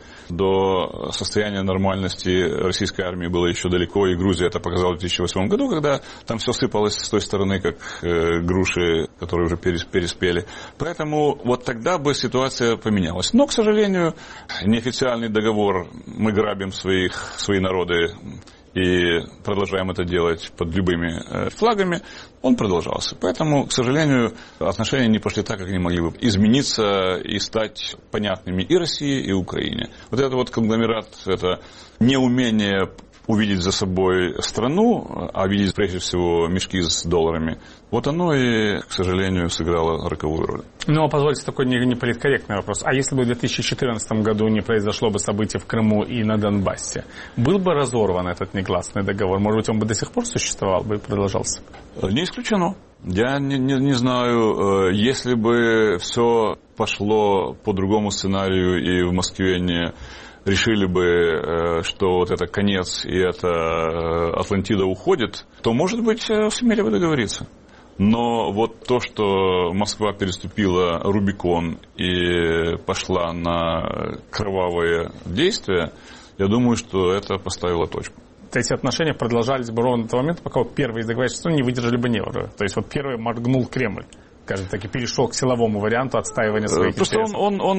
Speaker 11: до состояния нормальности российской армии было еще далеко, и Грузия это показала в 2008 году, когда там все сыпалось с той стороны, как груши, которые уже переспели. Поэтому вот тогда бы ситуация поменялась. Но, к сожалению, неофициальный договор, мы грабим свои народы и продолжаем это делать под любыми флагами, он продолжался. Поэтому, к сожалению, отношения не пошли так, как они могли бы измениться и стать понятными и России, и Украине. Вот это вот конгломерат, это неумение увидеть за собой страну, а видеть прежде всего мешки с долларами, вот оно и, к сожалению, сыграло роковую роль.
Speaker 10: Ну, позвольте такой неполиткорректный вопрос. А если бы в 2014 году не произошло бы событие в Крыму и на Донбассе, был бы разорван этот негласный договор? Может быть, он бы до сих пор существовал бы и продолжался?
Speaker 11: Не исключено. Я не знаю, если бы все пошло по другому сценарию и в Москве не решили бы, что вот это конец и это Атлантида уходит, то, может быть, сумели бы договориться. Но вот то, что Москва переступила Рубикон и пошла на кровавые действия, я думаю, что это поставило точку.
Speaker 10: Эти отношения продолжались бы ровно до того момента, пока вот первые договоренности стороны не выдержали бы нервы. То есть вот первый моргнул Кремль. Скажем так, и перешел к силовому варианту отстаивания своих интересов.
Speaker 11: Просто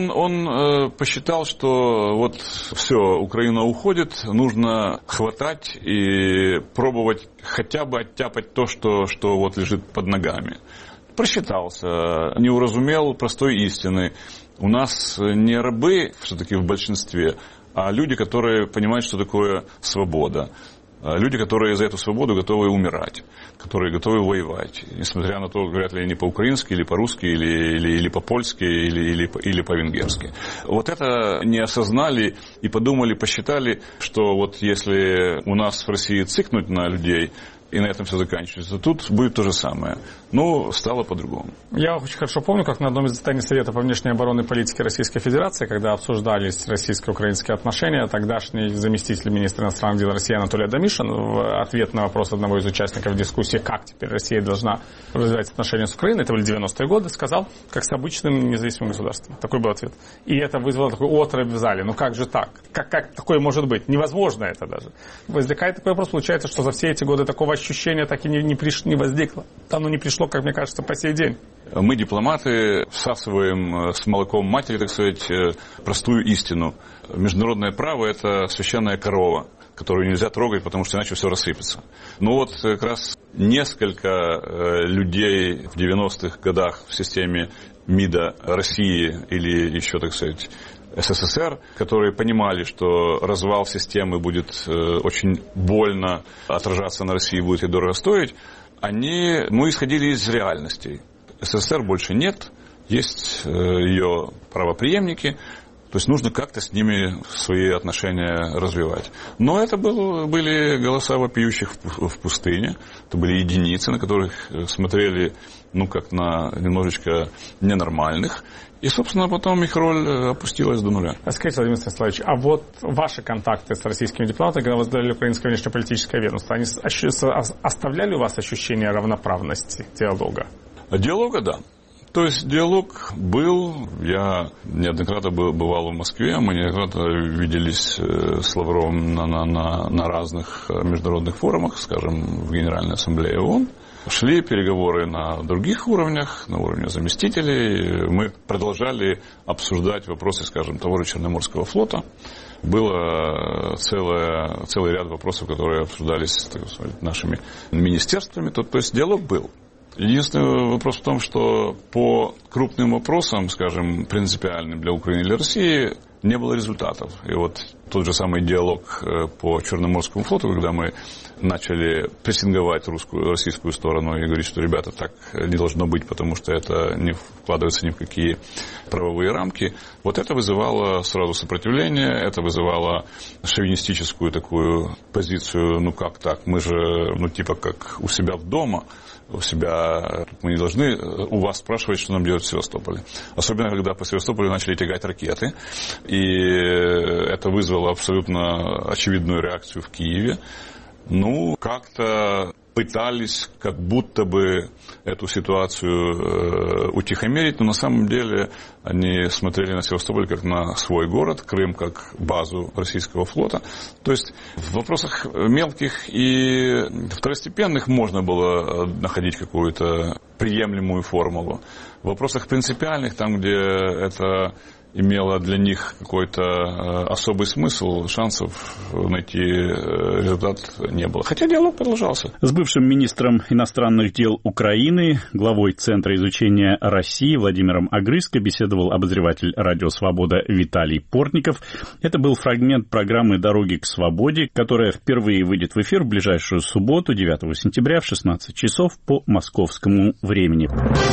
Speaker 11: он посчитал, что вот все, Украина уходит, нужно хватать и пробовать хотя бы оттяпать то, что вот лежит под ногами. Просчитался, не уразумел простой истины. У нас не рабы все-таки в большинстве, а люди, которые понимают, что такое свобода. Люди, которые за эту свободу готовы умирать, которые готовы воевать. Несмотря на то, говорят ли они по-украински, или по-русски, или по-польски, или по-венгерски. Вот это не осознали и подумали, посчитали, что вот если у нас в России цикнуть на людей, и на этом все заканчивается, тут будет то же самое. Но стало по-другому.
Speaker 10: Я очень хорошо помню, как на одном из заседаний Совета по внешней оборонной политике Российской Федерации, когда обсуждались российско-украинские отношения, тогдашний заместитель министра иностранных дел России Анатолий Адамишин в ответ на вопрос одного из участников дискуссии, как теперь Россия должна развивать отношения с Украиной, это были 90-е годы, сказал, как с обычным независимым государством. Такой был ответ. И это вызвало такой отрыв в зале. Ну как же так? Как такое может быть? Невозможно это даже. Возникает такой вопрос, получается, что за все эти годы такого ощущение так и не возникло. Оно не пришло, как мне кажется, по сей день.
Speaker 11: Мы, дипломаты, всасываем с молоком матери, так сказать, простую истину. Международное право – это священная корова, которую нельзя трогать, потому что иначе все рассыпется. Но вот как раз несколько людей в 90-х годах в системе МИДа России или еще, так сказать, СССР, которые понимали, что развал системы будет очень больно отражаться на России, будет и дорого стоить, мы исходили из реальностей. СССР больше нет, есть ее правопреемники, то есть нужно как-то с ними свои отношения развивать. Но это были голоса вопиющих в пустыне, это были единицы, на которых смотрели, как на немножечко ненормальных. И, собственно, потом их роль опустилась до нуля.
Speaker 10: Скажите, Владимир Станиславович, а вот ваши контакты с российскими дипломатами, когда возглавляли украинское внешнеполитическое ведомство, они оставляли у вас ощущение равноправности диалога?
Speaker 11: Диалога, да. То есть диалог был. Я неоднократно бывал в Москве, мы неоднократно виделись с Лавровым на разных международных форумах, скажем, в Генеральной Ассамблее ООН. Шли переговоры на других уровнях, на уровне заместителей. Мы продолжали обсуждать вопросы, скажем, того же Черноморского флота. Было целый ряд вопросов, которые обсуждались, так сказать, нашими министерствами. То есть диалог был. Единственный вопрос в том, что по крупным вопросам, скажем, принципиальным для Украины и для России, не было результатов. И вот тот же самый диалог по Черноморскому флоту, когда мы начали прессинговать российскую сторону и говорить, что, ребята, так не должно быть, потому что это не вкладывается ни в какие правовые рамки. Вот это вызывало сразу сопротивление, это вызывало шовинистическую такую позицию, ну как так, мы же, ну типа как у себя дома, у себя, мы не должны у вас спрашивать, что нам делать в Севастополе. Особенно, когда по Севастополю начали тягать ракеты, и это вызвало абсолютно очевидную реакцию в Киеве. Ну, как-то пытались как будто бы эту ситуацию утихомирить, но на самом деле они смотрели на Севастополь как на свой город, Крым как базу российского флота. То есть в вопросах мелких и второстепенных можно было находить какую-то приемлемую формулу. В вопросах принципиальных, там, где это имело для них какой-то особый смысл, шансов найти результат не было. Хотя диалог продолжался.
Speaker 1: С бывшим министром иностранных дел Украины, главой Центра изучения России Владимиром Огрызко беседовал обозреватель «Радио Свобода» Виталий Портников. Это был фрагмент программы «Дороги к свободе», которая впервые выйдет в эфир в ближайшую субботу, 9 сентября в 16 часов по московскому времени.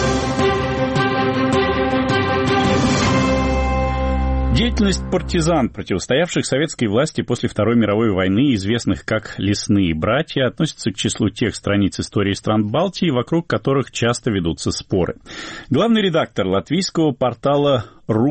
Speaker 1: Деятельность партизан, противостоявших советской власти после Второй мировой войны, известных как «Лесные братья», относится к числу тех страниц истории стран Балтии, вокруг которых часто ведутся споры. Главный редактор латвийского портала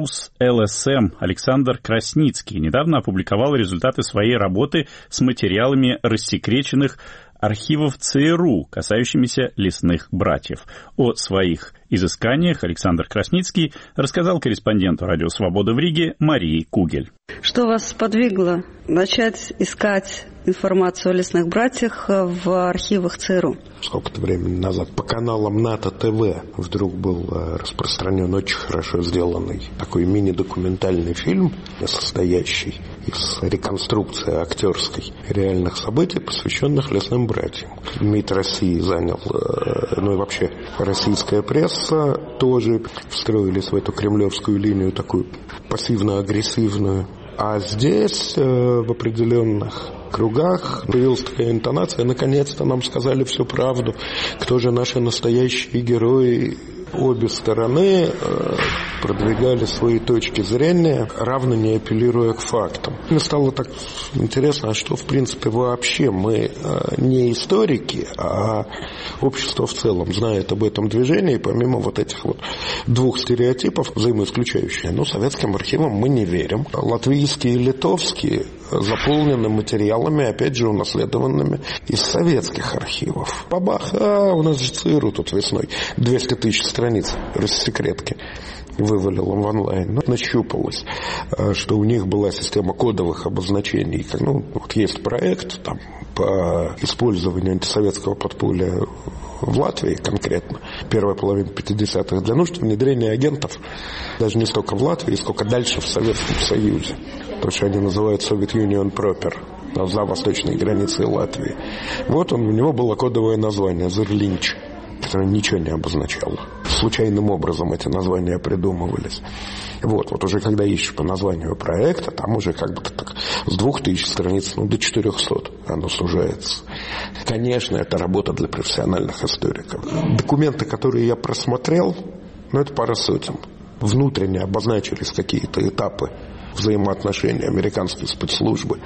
Speaker 1: «Рус.ЛСМ» Александр Красницкий недавно опубликовал результаты своей работы с материалами рассекреченных архивов ЦРУ, касающимися лесных братьев. О своих изысканиях Александр Красницкий рассказал корреспонденту «Радио Свобода» в Риге Марии Кугель.
Speaker 12: Что вас сподвигло начать искать информацию о лесных братьях в архивах ЦРУ?
Speaker 4: Сколько-то времени назад по каналам НАТО ТВ вдруг был распространен очень хорошо сделанный такой мини-документальный фильм, состоящий из реконструкции актерской реальных событий, посвященных лесным братьям. МИД России занял, ну и вообще российская пресса тоже встроились в эту кремлевскую линию, такую пассивно-агрессивную. А здесь в определенных кругах появилась такая интонация: наконец-то нам сказали всю правду, кто же наши настоящие герои. Обе стороны продвигали свои точки зрения, равно не апеллируя к фактам. Мне стало так интересно, а что в принципе вообще мы не историки, а общество в целом знает об этом движении, помимо вот этих вот двух стереотипов взаимоисключающих. Ну, советским архивам мы не верим. Латвийские и литовские заполнены материалами, опять же, унаследованными из советских архивов. Бабах, у нас же ЦРУ тут весной 200 тысяч страниц рассекретки вывалило в онлайн. Но нащупалось, что у них была система кодовых обозначений. Ну, вот есть проект там, по использованию антисоветского подполья в Латвии конкретно, первая половина 50-х, для нужд внедрения агентов даже не столько в Латвии, сколько дальше в Советском Союзе. То, что они называют Soviet Union Proper, за восточной границей Латвии. Вот у него было кодовое название «Зерлинч», которое ничего не обозначало. Случайным образом эти названия придумывались. Вот уже когда ищешь по названию проекта, там уже как бы так с 2000 страниц до 400 оно сужается. Конечно, это работа для профессиональных историков. Документы, которые я просмотрел, это пара сотен. Внутренне обозначились какие-то этапы взаимоотношений американской спецслужбы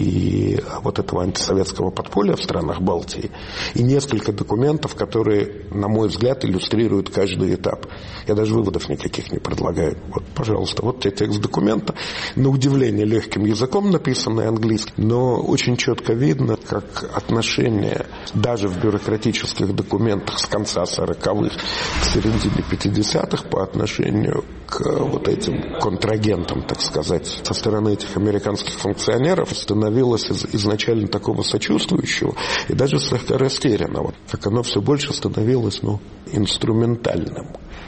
Speaker 4: и вот этого антисоветского подполья в странах Балтии, и несколько документов, которые, на мой взгляд, иллюстрируют каждый этап. Я даже выводов никаких не предлагаю. Вот, пожалуйста, вот тебе текст документа, на удивление легким языком написанный английским, но очень четко видно, как отношения даже в бюрократических документах с конца 40-х к середине 50-х по отношению к вот этим контрагентам, так сказать, со стороны этих американских функционеров становилось изначально такого сочувствующего и даже слегка растерянного, как оно все больше становилось, инструментальным.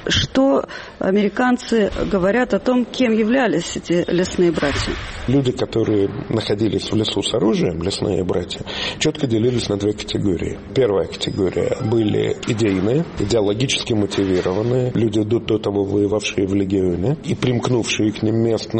Speaker 12: Что американцы говорят о том, кем являлись эти лесные братья?
Speaker 4: Люди, которые находились в лесу с оружием, лесные братья, четко делились на две категории. Первая категория были идейные, идеологически мотивированные, люди до того воевавшие в легионе и примкнувшие к ним местные, а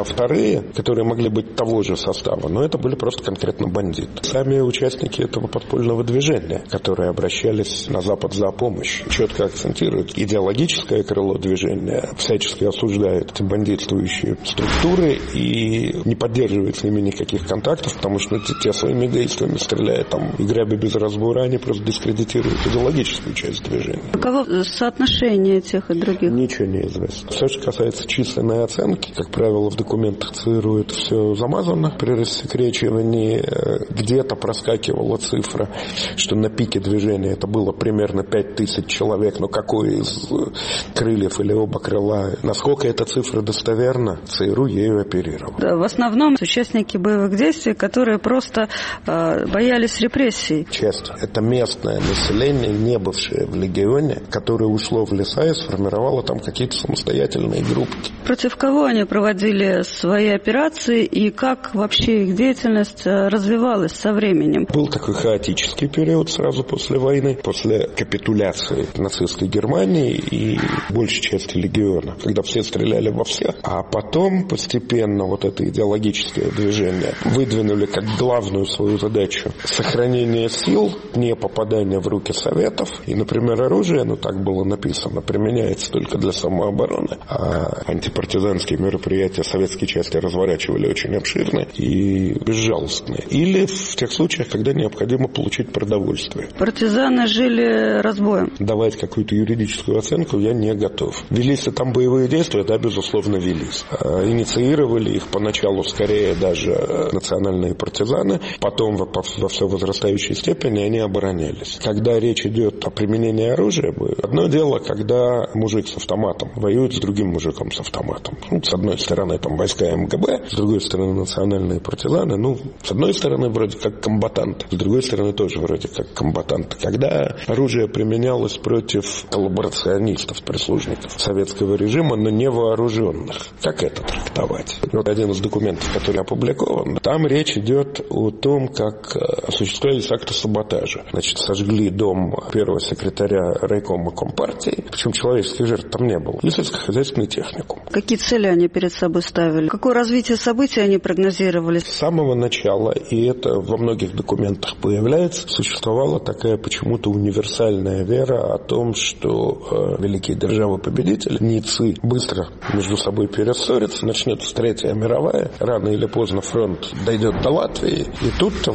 Speaker 4: а вторые, которые могли быть того же состава, но это были просто конкретно бандиты. Сами участники этого подпольного движения, которые обращались на Запад за помощью, четко акцентируют идеологическое крыло движения, всячески осуждают эти бандитствующие структуры и не поддерживает с ними никаких контактов, потому что те своими действиями, стреляя там и грабя без разбора, они просто дискредитируют идеологическую часть движения.
Speaker 12: Каково соотношение тех и других?
Speaker 4: Ничего не известно. Все, что касается численной оценки, как правило, в документах ЦРУ это все замазано. При рассекречивании где-то проскакивала цифра, что на пике движения это было примерно 5000 человек, но какой из крыльев или оба крыла, насколько эта цифра достоверна, ЦРУ ею оперировал.
Speaker 12: Да, в основном участники боевых действий, которые просто боялись репрессий.
Speaker 4: Часть. Это местное население, не бывшее в легионе, которое ушло в леса и сформировало там какие-то самостоятельные группки.
Speaker 12: Против кого они проводили свои операции и как вообще их деятельность развивалась со временем?
Speaker 4: Был такой хаотический период сразу после войны, после капитуляции нацистской Германии и большей части легиона, когда все стреляли во всех, а потом постепенно вот это идеологическое движение выдвинули как главную свою задачу сохранение сил, не попадание в руки Советов. И, например, оружие, так было написано, применяется только для самообороны, а антипартизанские мероприятия советские части разворачивали очень обширные и безжалостные. Или в тех случаях, когда необходимо получить продовольствие.
Speaker 12: Партизаны жили разбоем.
Speaker 4: Давать какую-то юридическую оценку я не готов. Велись ли там боевые действия? Да, безусловно, велись. Инициировали их поначалу скорее даже национальные партизаны, потом во все возрастающей степени они оборонялись. Когда речь идет о применении оружия, одно дело, когда мужик с автоматом воюет с другим мужиком с автоматом. С одной стороны там войска МГБ, с другой стороны национальные партизаны. С одной стороны вроде как комбатанты, с другой стороны тоже вроде как комбатанты. Когда оружие применялось против коллаборационистов, прислужников советского режима, но невооруженных, как это трактовать? Один из документов, который опубликован, там речь идет о том, как осуществлялись акты саботажа. Сожгли дом первого секретаря райкома Компартии, причем человеческих жертв там не было, и сельскохозяйственный техникум.
Speaker 12: Какие цели они перед собой ставили? Какое развитие событий они прогнозировали?
Speaker 4: С самого начала, и это во многих документах появляется, существовала такая почему-то универсальная вера о том, что великие державы-победители, ницы, быстро между собой перессорятся, начнется Третья мировая, рано или поздно фронт дойдет до Латвии, и тут-то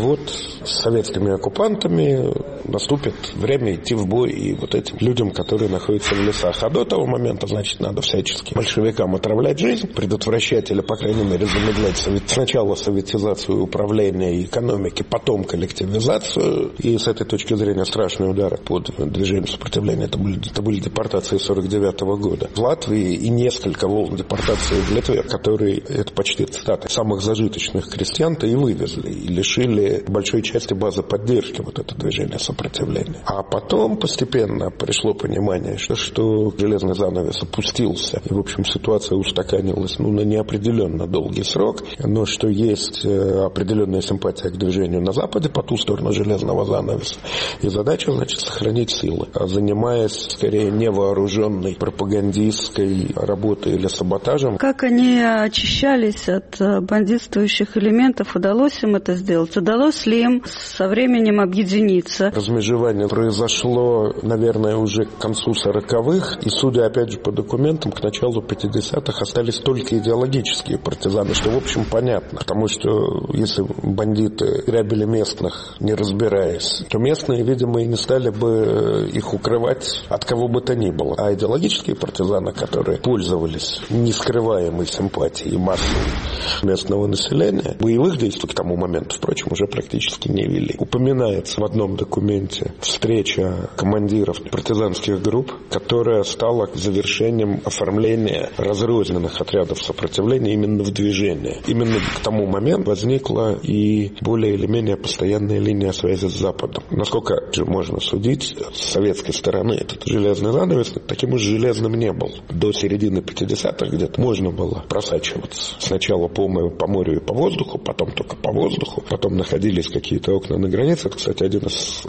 Speaker 4: с советскими оккупантами наступит время идти в бой и этим людям, которые находятся в лесах. А до того момента, надо всячески большевикам отравлять жизнь, предотвращать или, по крайней мере, замедлять сначала советизацию управления и экономики, потом коллективизацию. И с этой точки зрения страшные удары под движением сопротивления это были депортации 1949 года в Латвии и несколько волн депортации в Литве, которые, это почти цитата, самых зажиточных крестьян-то и вывезли, и лишили большой части базы поддержки это движение сопротивления. А потом постепенно пришло понимание, что железный занавес опустился, и, в общем, ситуация устаканилась на неопределенно долгий срок, но что есть определенная симпатия к движению на Западе по ту сторону железного занавеса, и задача, сохранить силы, занимаясь, скорее, невооруженной пропагандистской работой или саботажем.
Speaker 12: Как они очищались от бандитствующих элементов? Удалось им это сделать? Удалось ли им со временем объединиться?
Speaker 4: Размежевание произошло, наверное, уже к концу 40-х, и, судя, опять же, по документам, к началу 50-х остались только идеологические партизаны, что, в общем, понятно, потому что если бандиты грабили местных, не разбираясь, то местные, видимо, и не стали бы их укрывать от кого бы то ни было. А идеологические партизаны, которые пользовались нескрываемой симпатией массы местного населения, боевых действий к тому моменту, впрочем, уже практически не вели. Упоминается в одном документе встреча командиров партизанских групп, которая стала завершением оформления разрозненных отрядов сопротивления именно в движение. Именно к тому моменту возникла и более или менее постоянная линия связи с Западом. Насколько же можно судить, с советской стороны этот железный занавес таким уж железным не был. До середины 50-х где-то можно было просачиваться. Сначала по морю и по воздуху, потом только по воздуху, потом находились какие-то окна на границе. Это, кстати, один из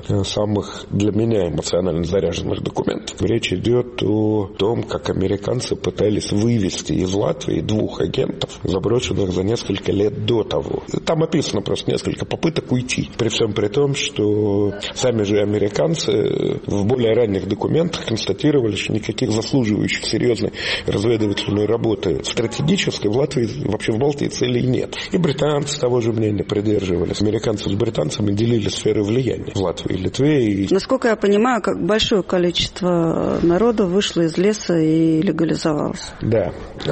Speaker 4: самых для меня эмоционально заряженных документов. Речь идет о том, как американцы пытались вывести из Латвии 2 агентов, заброшенных за несколько лет до того. Там описано просто несколько попыток уйти. При всем при том, что сами же американцы в более ранних документах констатировали, что никаких заслуживающих серьезной разведывательной работы стратегической в Латвии, вообще в Балтии целей нет. И британцы того же мнения придерживались. Американцы с британцами делили сферы влияния в Латвии и Литве. И...
Speaker 12: Насколько я понимаю, как большое количество народу вышло из леса и легализовалось.
Speaker 4: Да.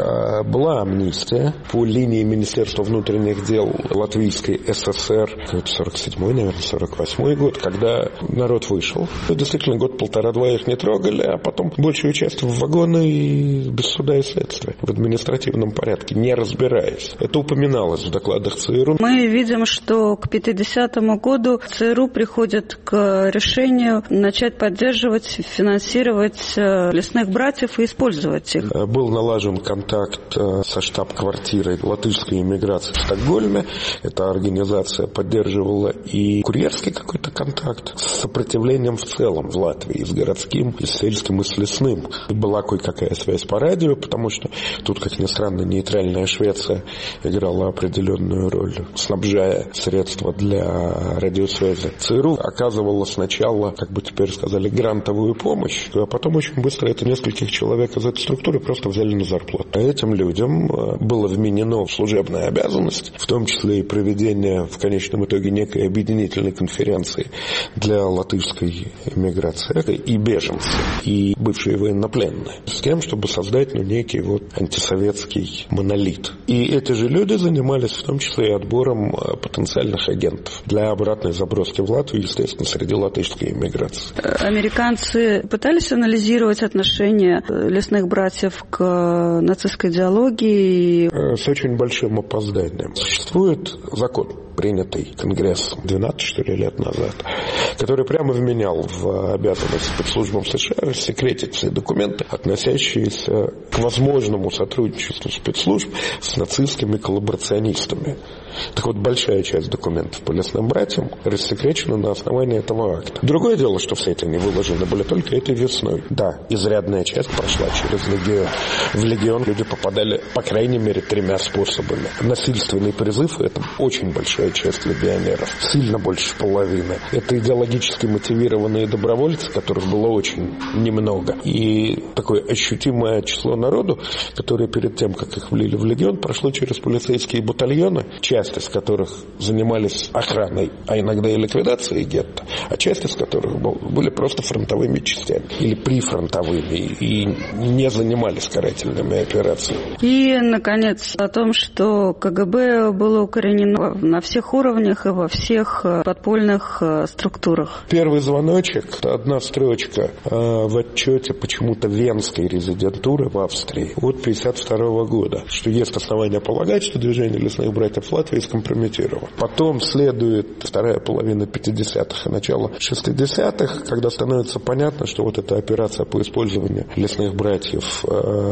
Speaker 4: Была амнистия по линии Министерства внутренних дел Латвийской ССР, 47-й, наверное, 48-й год, когда народ вышел. Действительно, год-полтора-два их не трогали, а потом большую часть в вагоны и без суда и следствия, в административном порядке, не разбираясь. Это упоминалось в докладах ЦРУ.
Speaker 12: Мы видим, что к 50-му году ЦРУ приходит к решению начать поддерживать, финансировать лесных братьев и использовать их.
Speaker 4: Был налажен контакт со штаб-квартирой латышской иммиграции в Стокгольме. Эта организация поддерживала и курьерский какой-то контакт с сопротивлением в целом в Латвии, с городским, и с сельским, и с лесным. И была кое-какая связь по радио, потому что тут, как ни странно, нейтральная Швеция играла определенную роль, снабжая средства для радиосвязи. ЦРУ оказывала сначала, как бы теперь сказали, грантовую помощь, а потом очень быстро это нескольких человек из этой структуры просто взяли на зарплату. А этим людям было вменено в служебная обязанность, в том числе и проведение в конечном итоге некой объединительной конференции для латышской иммиграции и беженцев, и бывшие военнопленные, с тем, чтобы создать некий антисоветский монолит. И эти же люди занимались в том числе и отбором потенциальных агентов для обратной заброски в Латвию, естественно, среди латышской иммиграции.
Speaker 12: Американцы пытались анализировать отношения лесных братьев к нацистской идеологии?
Speaker 4: С очень большим опозданием. Существует закон, принятый Конгрессом 12, что ли, лет назад, который прямо вменял в обязанность спецслужбам США рассекретить все документы, относящиеся к возможному сотрудничеству спецслужб с нацистскими коллаборационистами. Так вот, большая часть документов по лесным братьям рассекречена на основании этого акта. Другое дело, что все это не выложено были только этой весной. Да, изрядная часть прошла через легион. В легион люди попадали, по крайней мере, 3 способами. Насильственный призыв – это очень большая часть легионеров. Сильно больше половины. Это идеологически мотивированные добровольцы, которых было очень немного. И такое ощутимое число народу, которые перед тем, как их влили в легион, прошло через полицейские батальоны, часть из которых занимались охраной, а иногда и ликвидацией гетто, а часть из которых были просто фронтовыми частями или прифронтовыми и не занимались карательными операциями.
Speaker 12: И, наконец, о том, что КГБ было укоренено на всех уровнях и во всех подпольных структурах.
Speaker 4: Первый звоночек – это одна строчка в отчете почему-то венской резидентуры в Австрии от 1952 года, что есть основания полагать, что движение лесных братьев Латвии скомпрометировано. Потом следует вторая половина 50-х и начало 60-х, когда становится понятно, что эта операция по использованию лесных братьев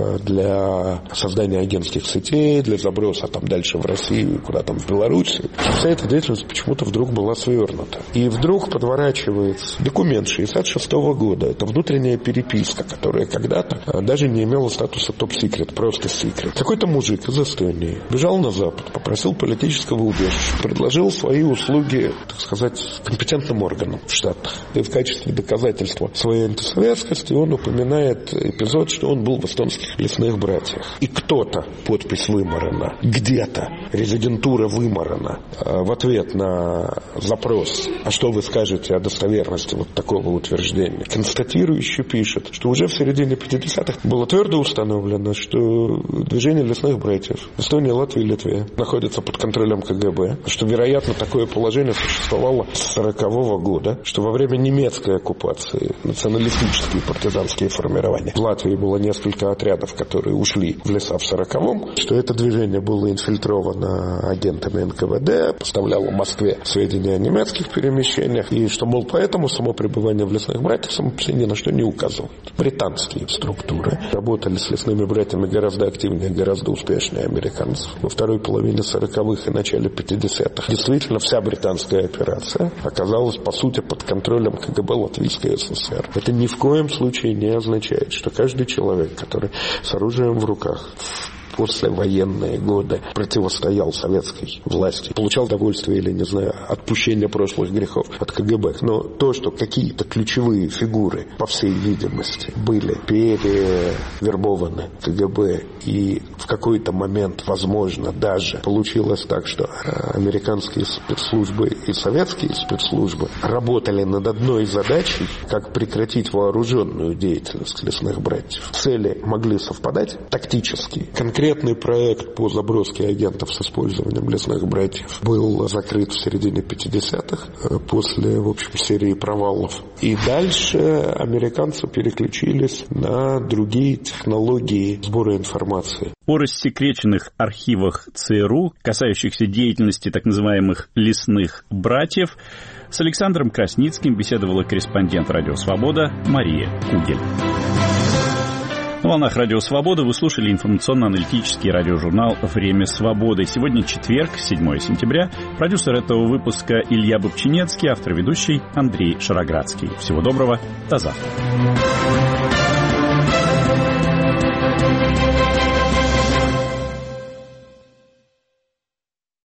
Speaker 4: для создания агентских сетей, для заброса дальше в Россию, куда в Белоруссию, вся эта деятельность почему-то вдруг была свернута. И вдруг подворачивается документ 66-го года. Это внутренняя переписка, которая когда-то даже не имела статуса топ-секрет, просто секрет. Какой-то мужик из Эстонии бежал на Запад, попросил политического убежища, предложил свои услуги, так сказать, компетентным органам в Штатах. И в качестве доказательства своей антисоветскости он упоминает эпизод, что он был в эстонских лесных братьях. И кто-то, подпись вымарана, где-то резидентура вымарана, в ответ на запрос, а что вы скажете о достоверности такого утверждения, констатирующий пишет, что уже в середине 50-х было твердо установлено, что движение лесных братьев в Эстонии, Латвии и Литве находится под контролем КГБ, что, вероятно, такое положение существовало с 1940 года, что во время немецкой оккупации националистические партизанские формирования в Латвии было несколько отрядов, которые ушли в леса в 1940-м, что это движение было инфильтровано агентами НКВД, поставляло Москве сведения о немецких перемещениях, и что, мол, поэтому само пребывание в лесных братьях само по себе ни на что не указывает. Британские структуры работали с лесными братьями гораздо активнее, гораздо успешнее американцев. Во второй половине 40-х и начале 50-х действительно вся британская операция оказалась, по сути, под контролем КГБ Латвийской ССР. Это ни в коем случае не означает, что каждый человек, который с оружием в руках послевоенные годы противостоял советской власти, получал удовольствие или, не знаю, отпущение прошлых грехов от КГБ. Но то, что какие-то ключевые фигуры, по всей видимости, были перевербованы КГБ, и в какой-то момент, возможно, даже получилось так, что американские спецслужбы и советские спецслужбы работали над одной задачей, как прекратить вооруженную деятельность лесных братьев. Цели могли совпадать тактически. Конкретный проект по заброске агентов с использованием лесных братьев был закрыт в середине 50-х после, в общем, серии провалов. И дальше американцы переключились на другие технологии сбора информации.
Speaker 1: О рассекреченных архивах ЦРУ, касающихся деятельности так называемых лесных братьев, с Александром Красницким беседовала корреспондент «Радио Свобода» Мария Кугель. На волнах «Радио Свобода» вы слушали информационно-аналитический радиожурнал «Время свободы». Сегодня четверг, 7 сентября. Продюсер этого выпуска Илья Бобчинецкий, автор-ведущий Андрей Шароградский. Всего доброго, до завтра.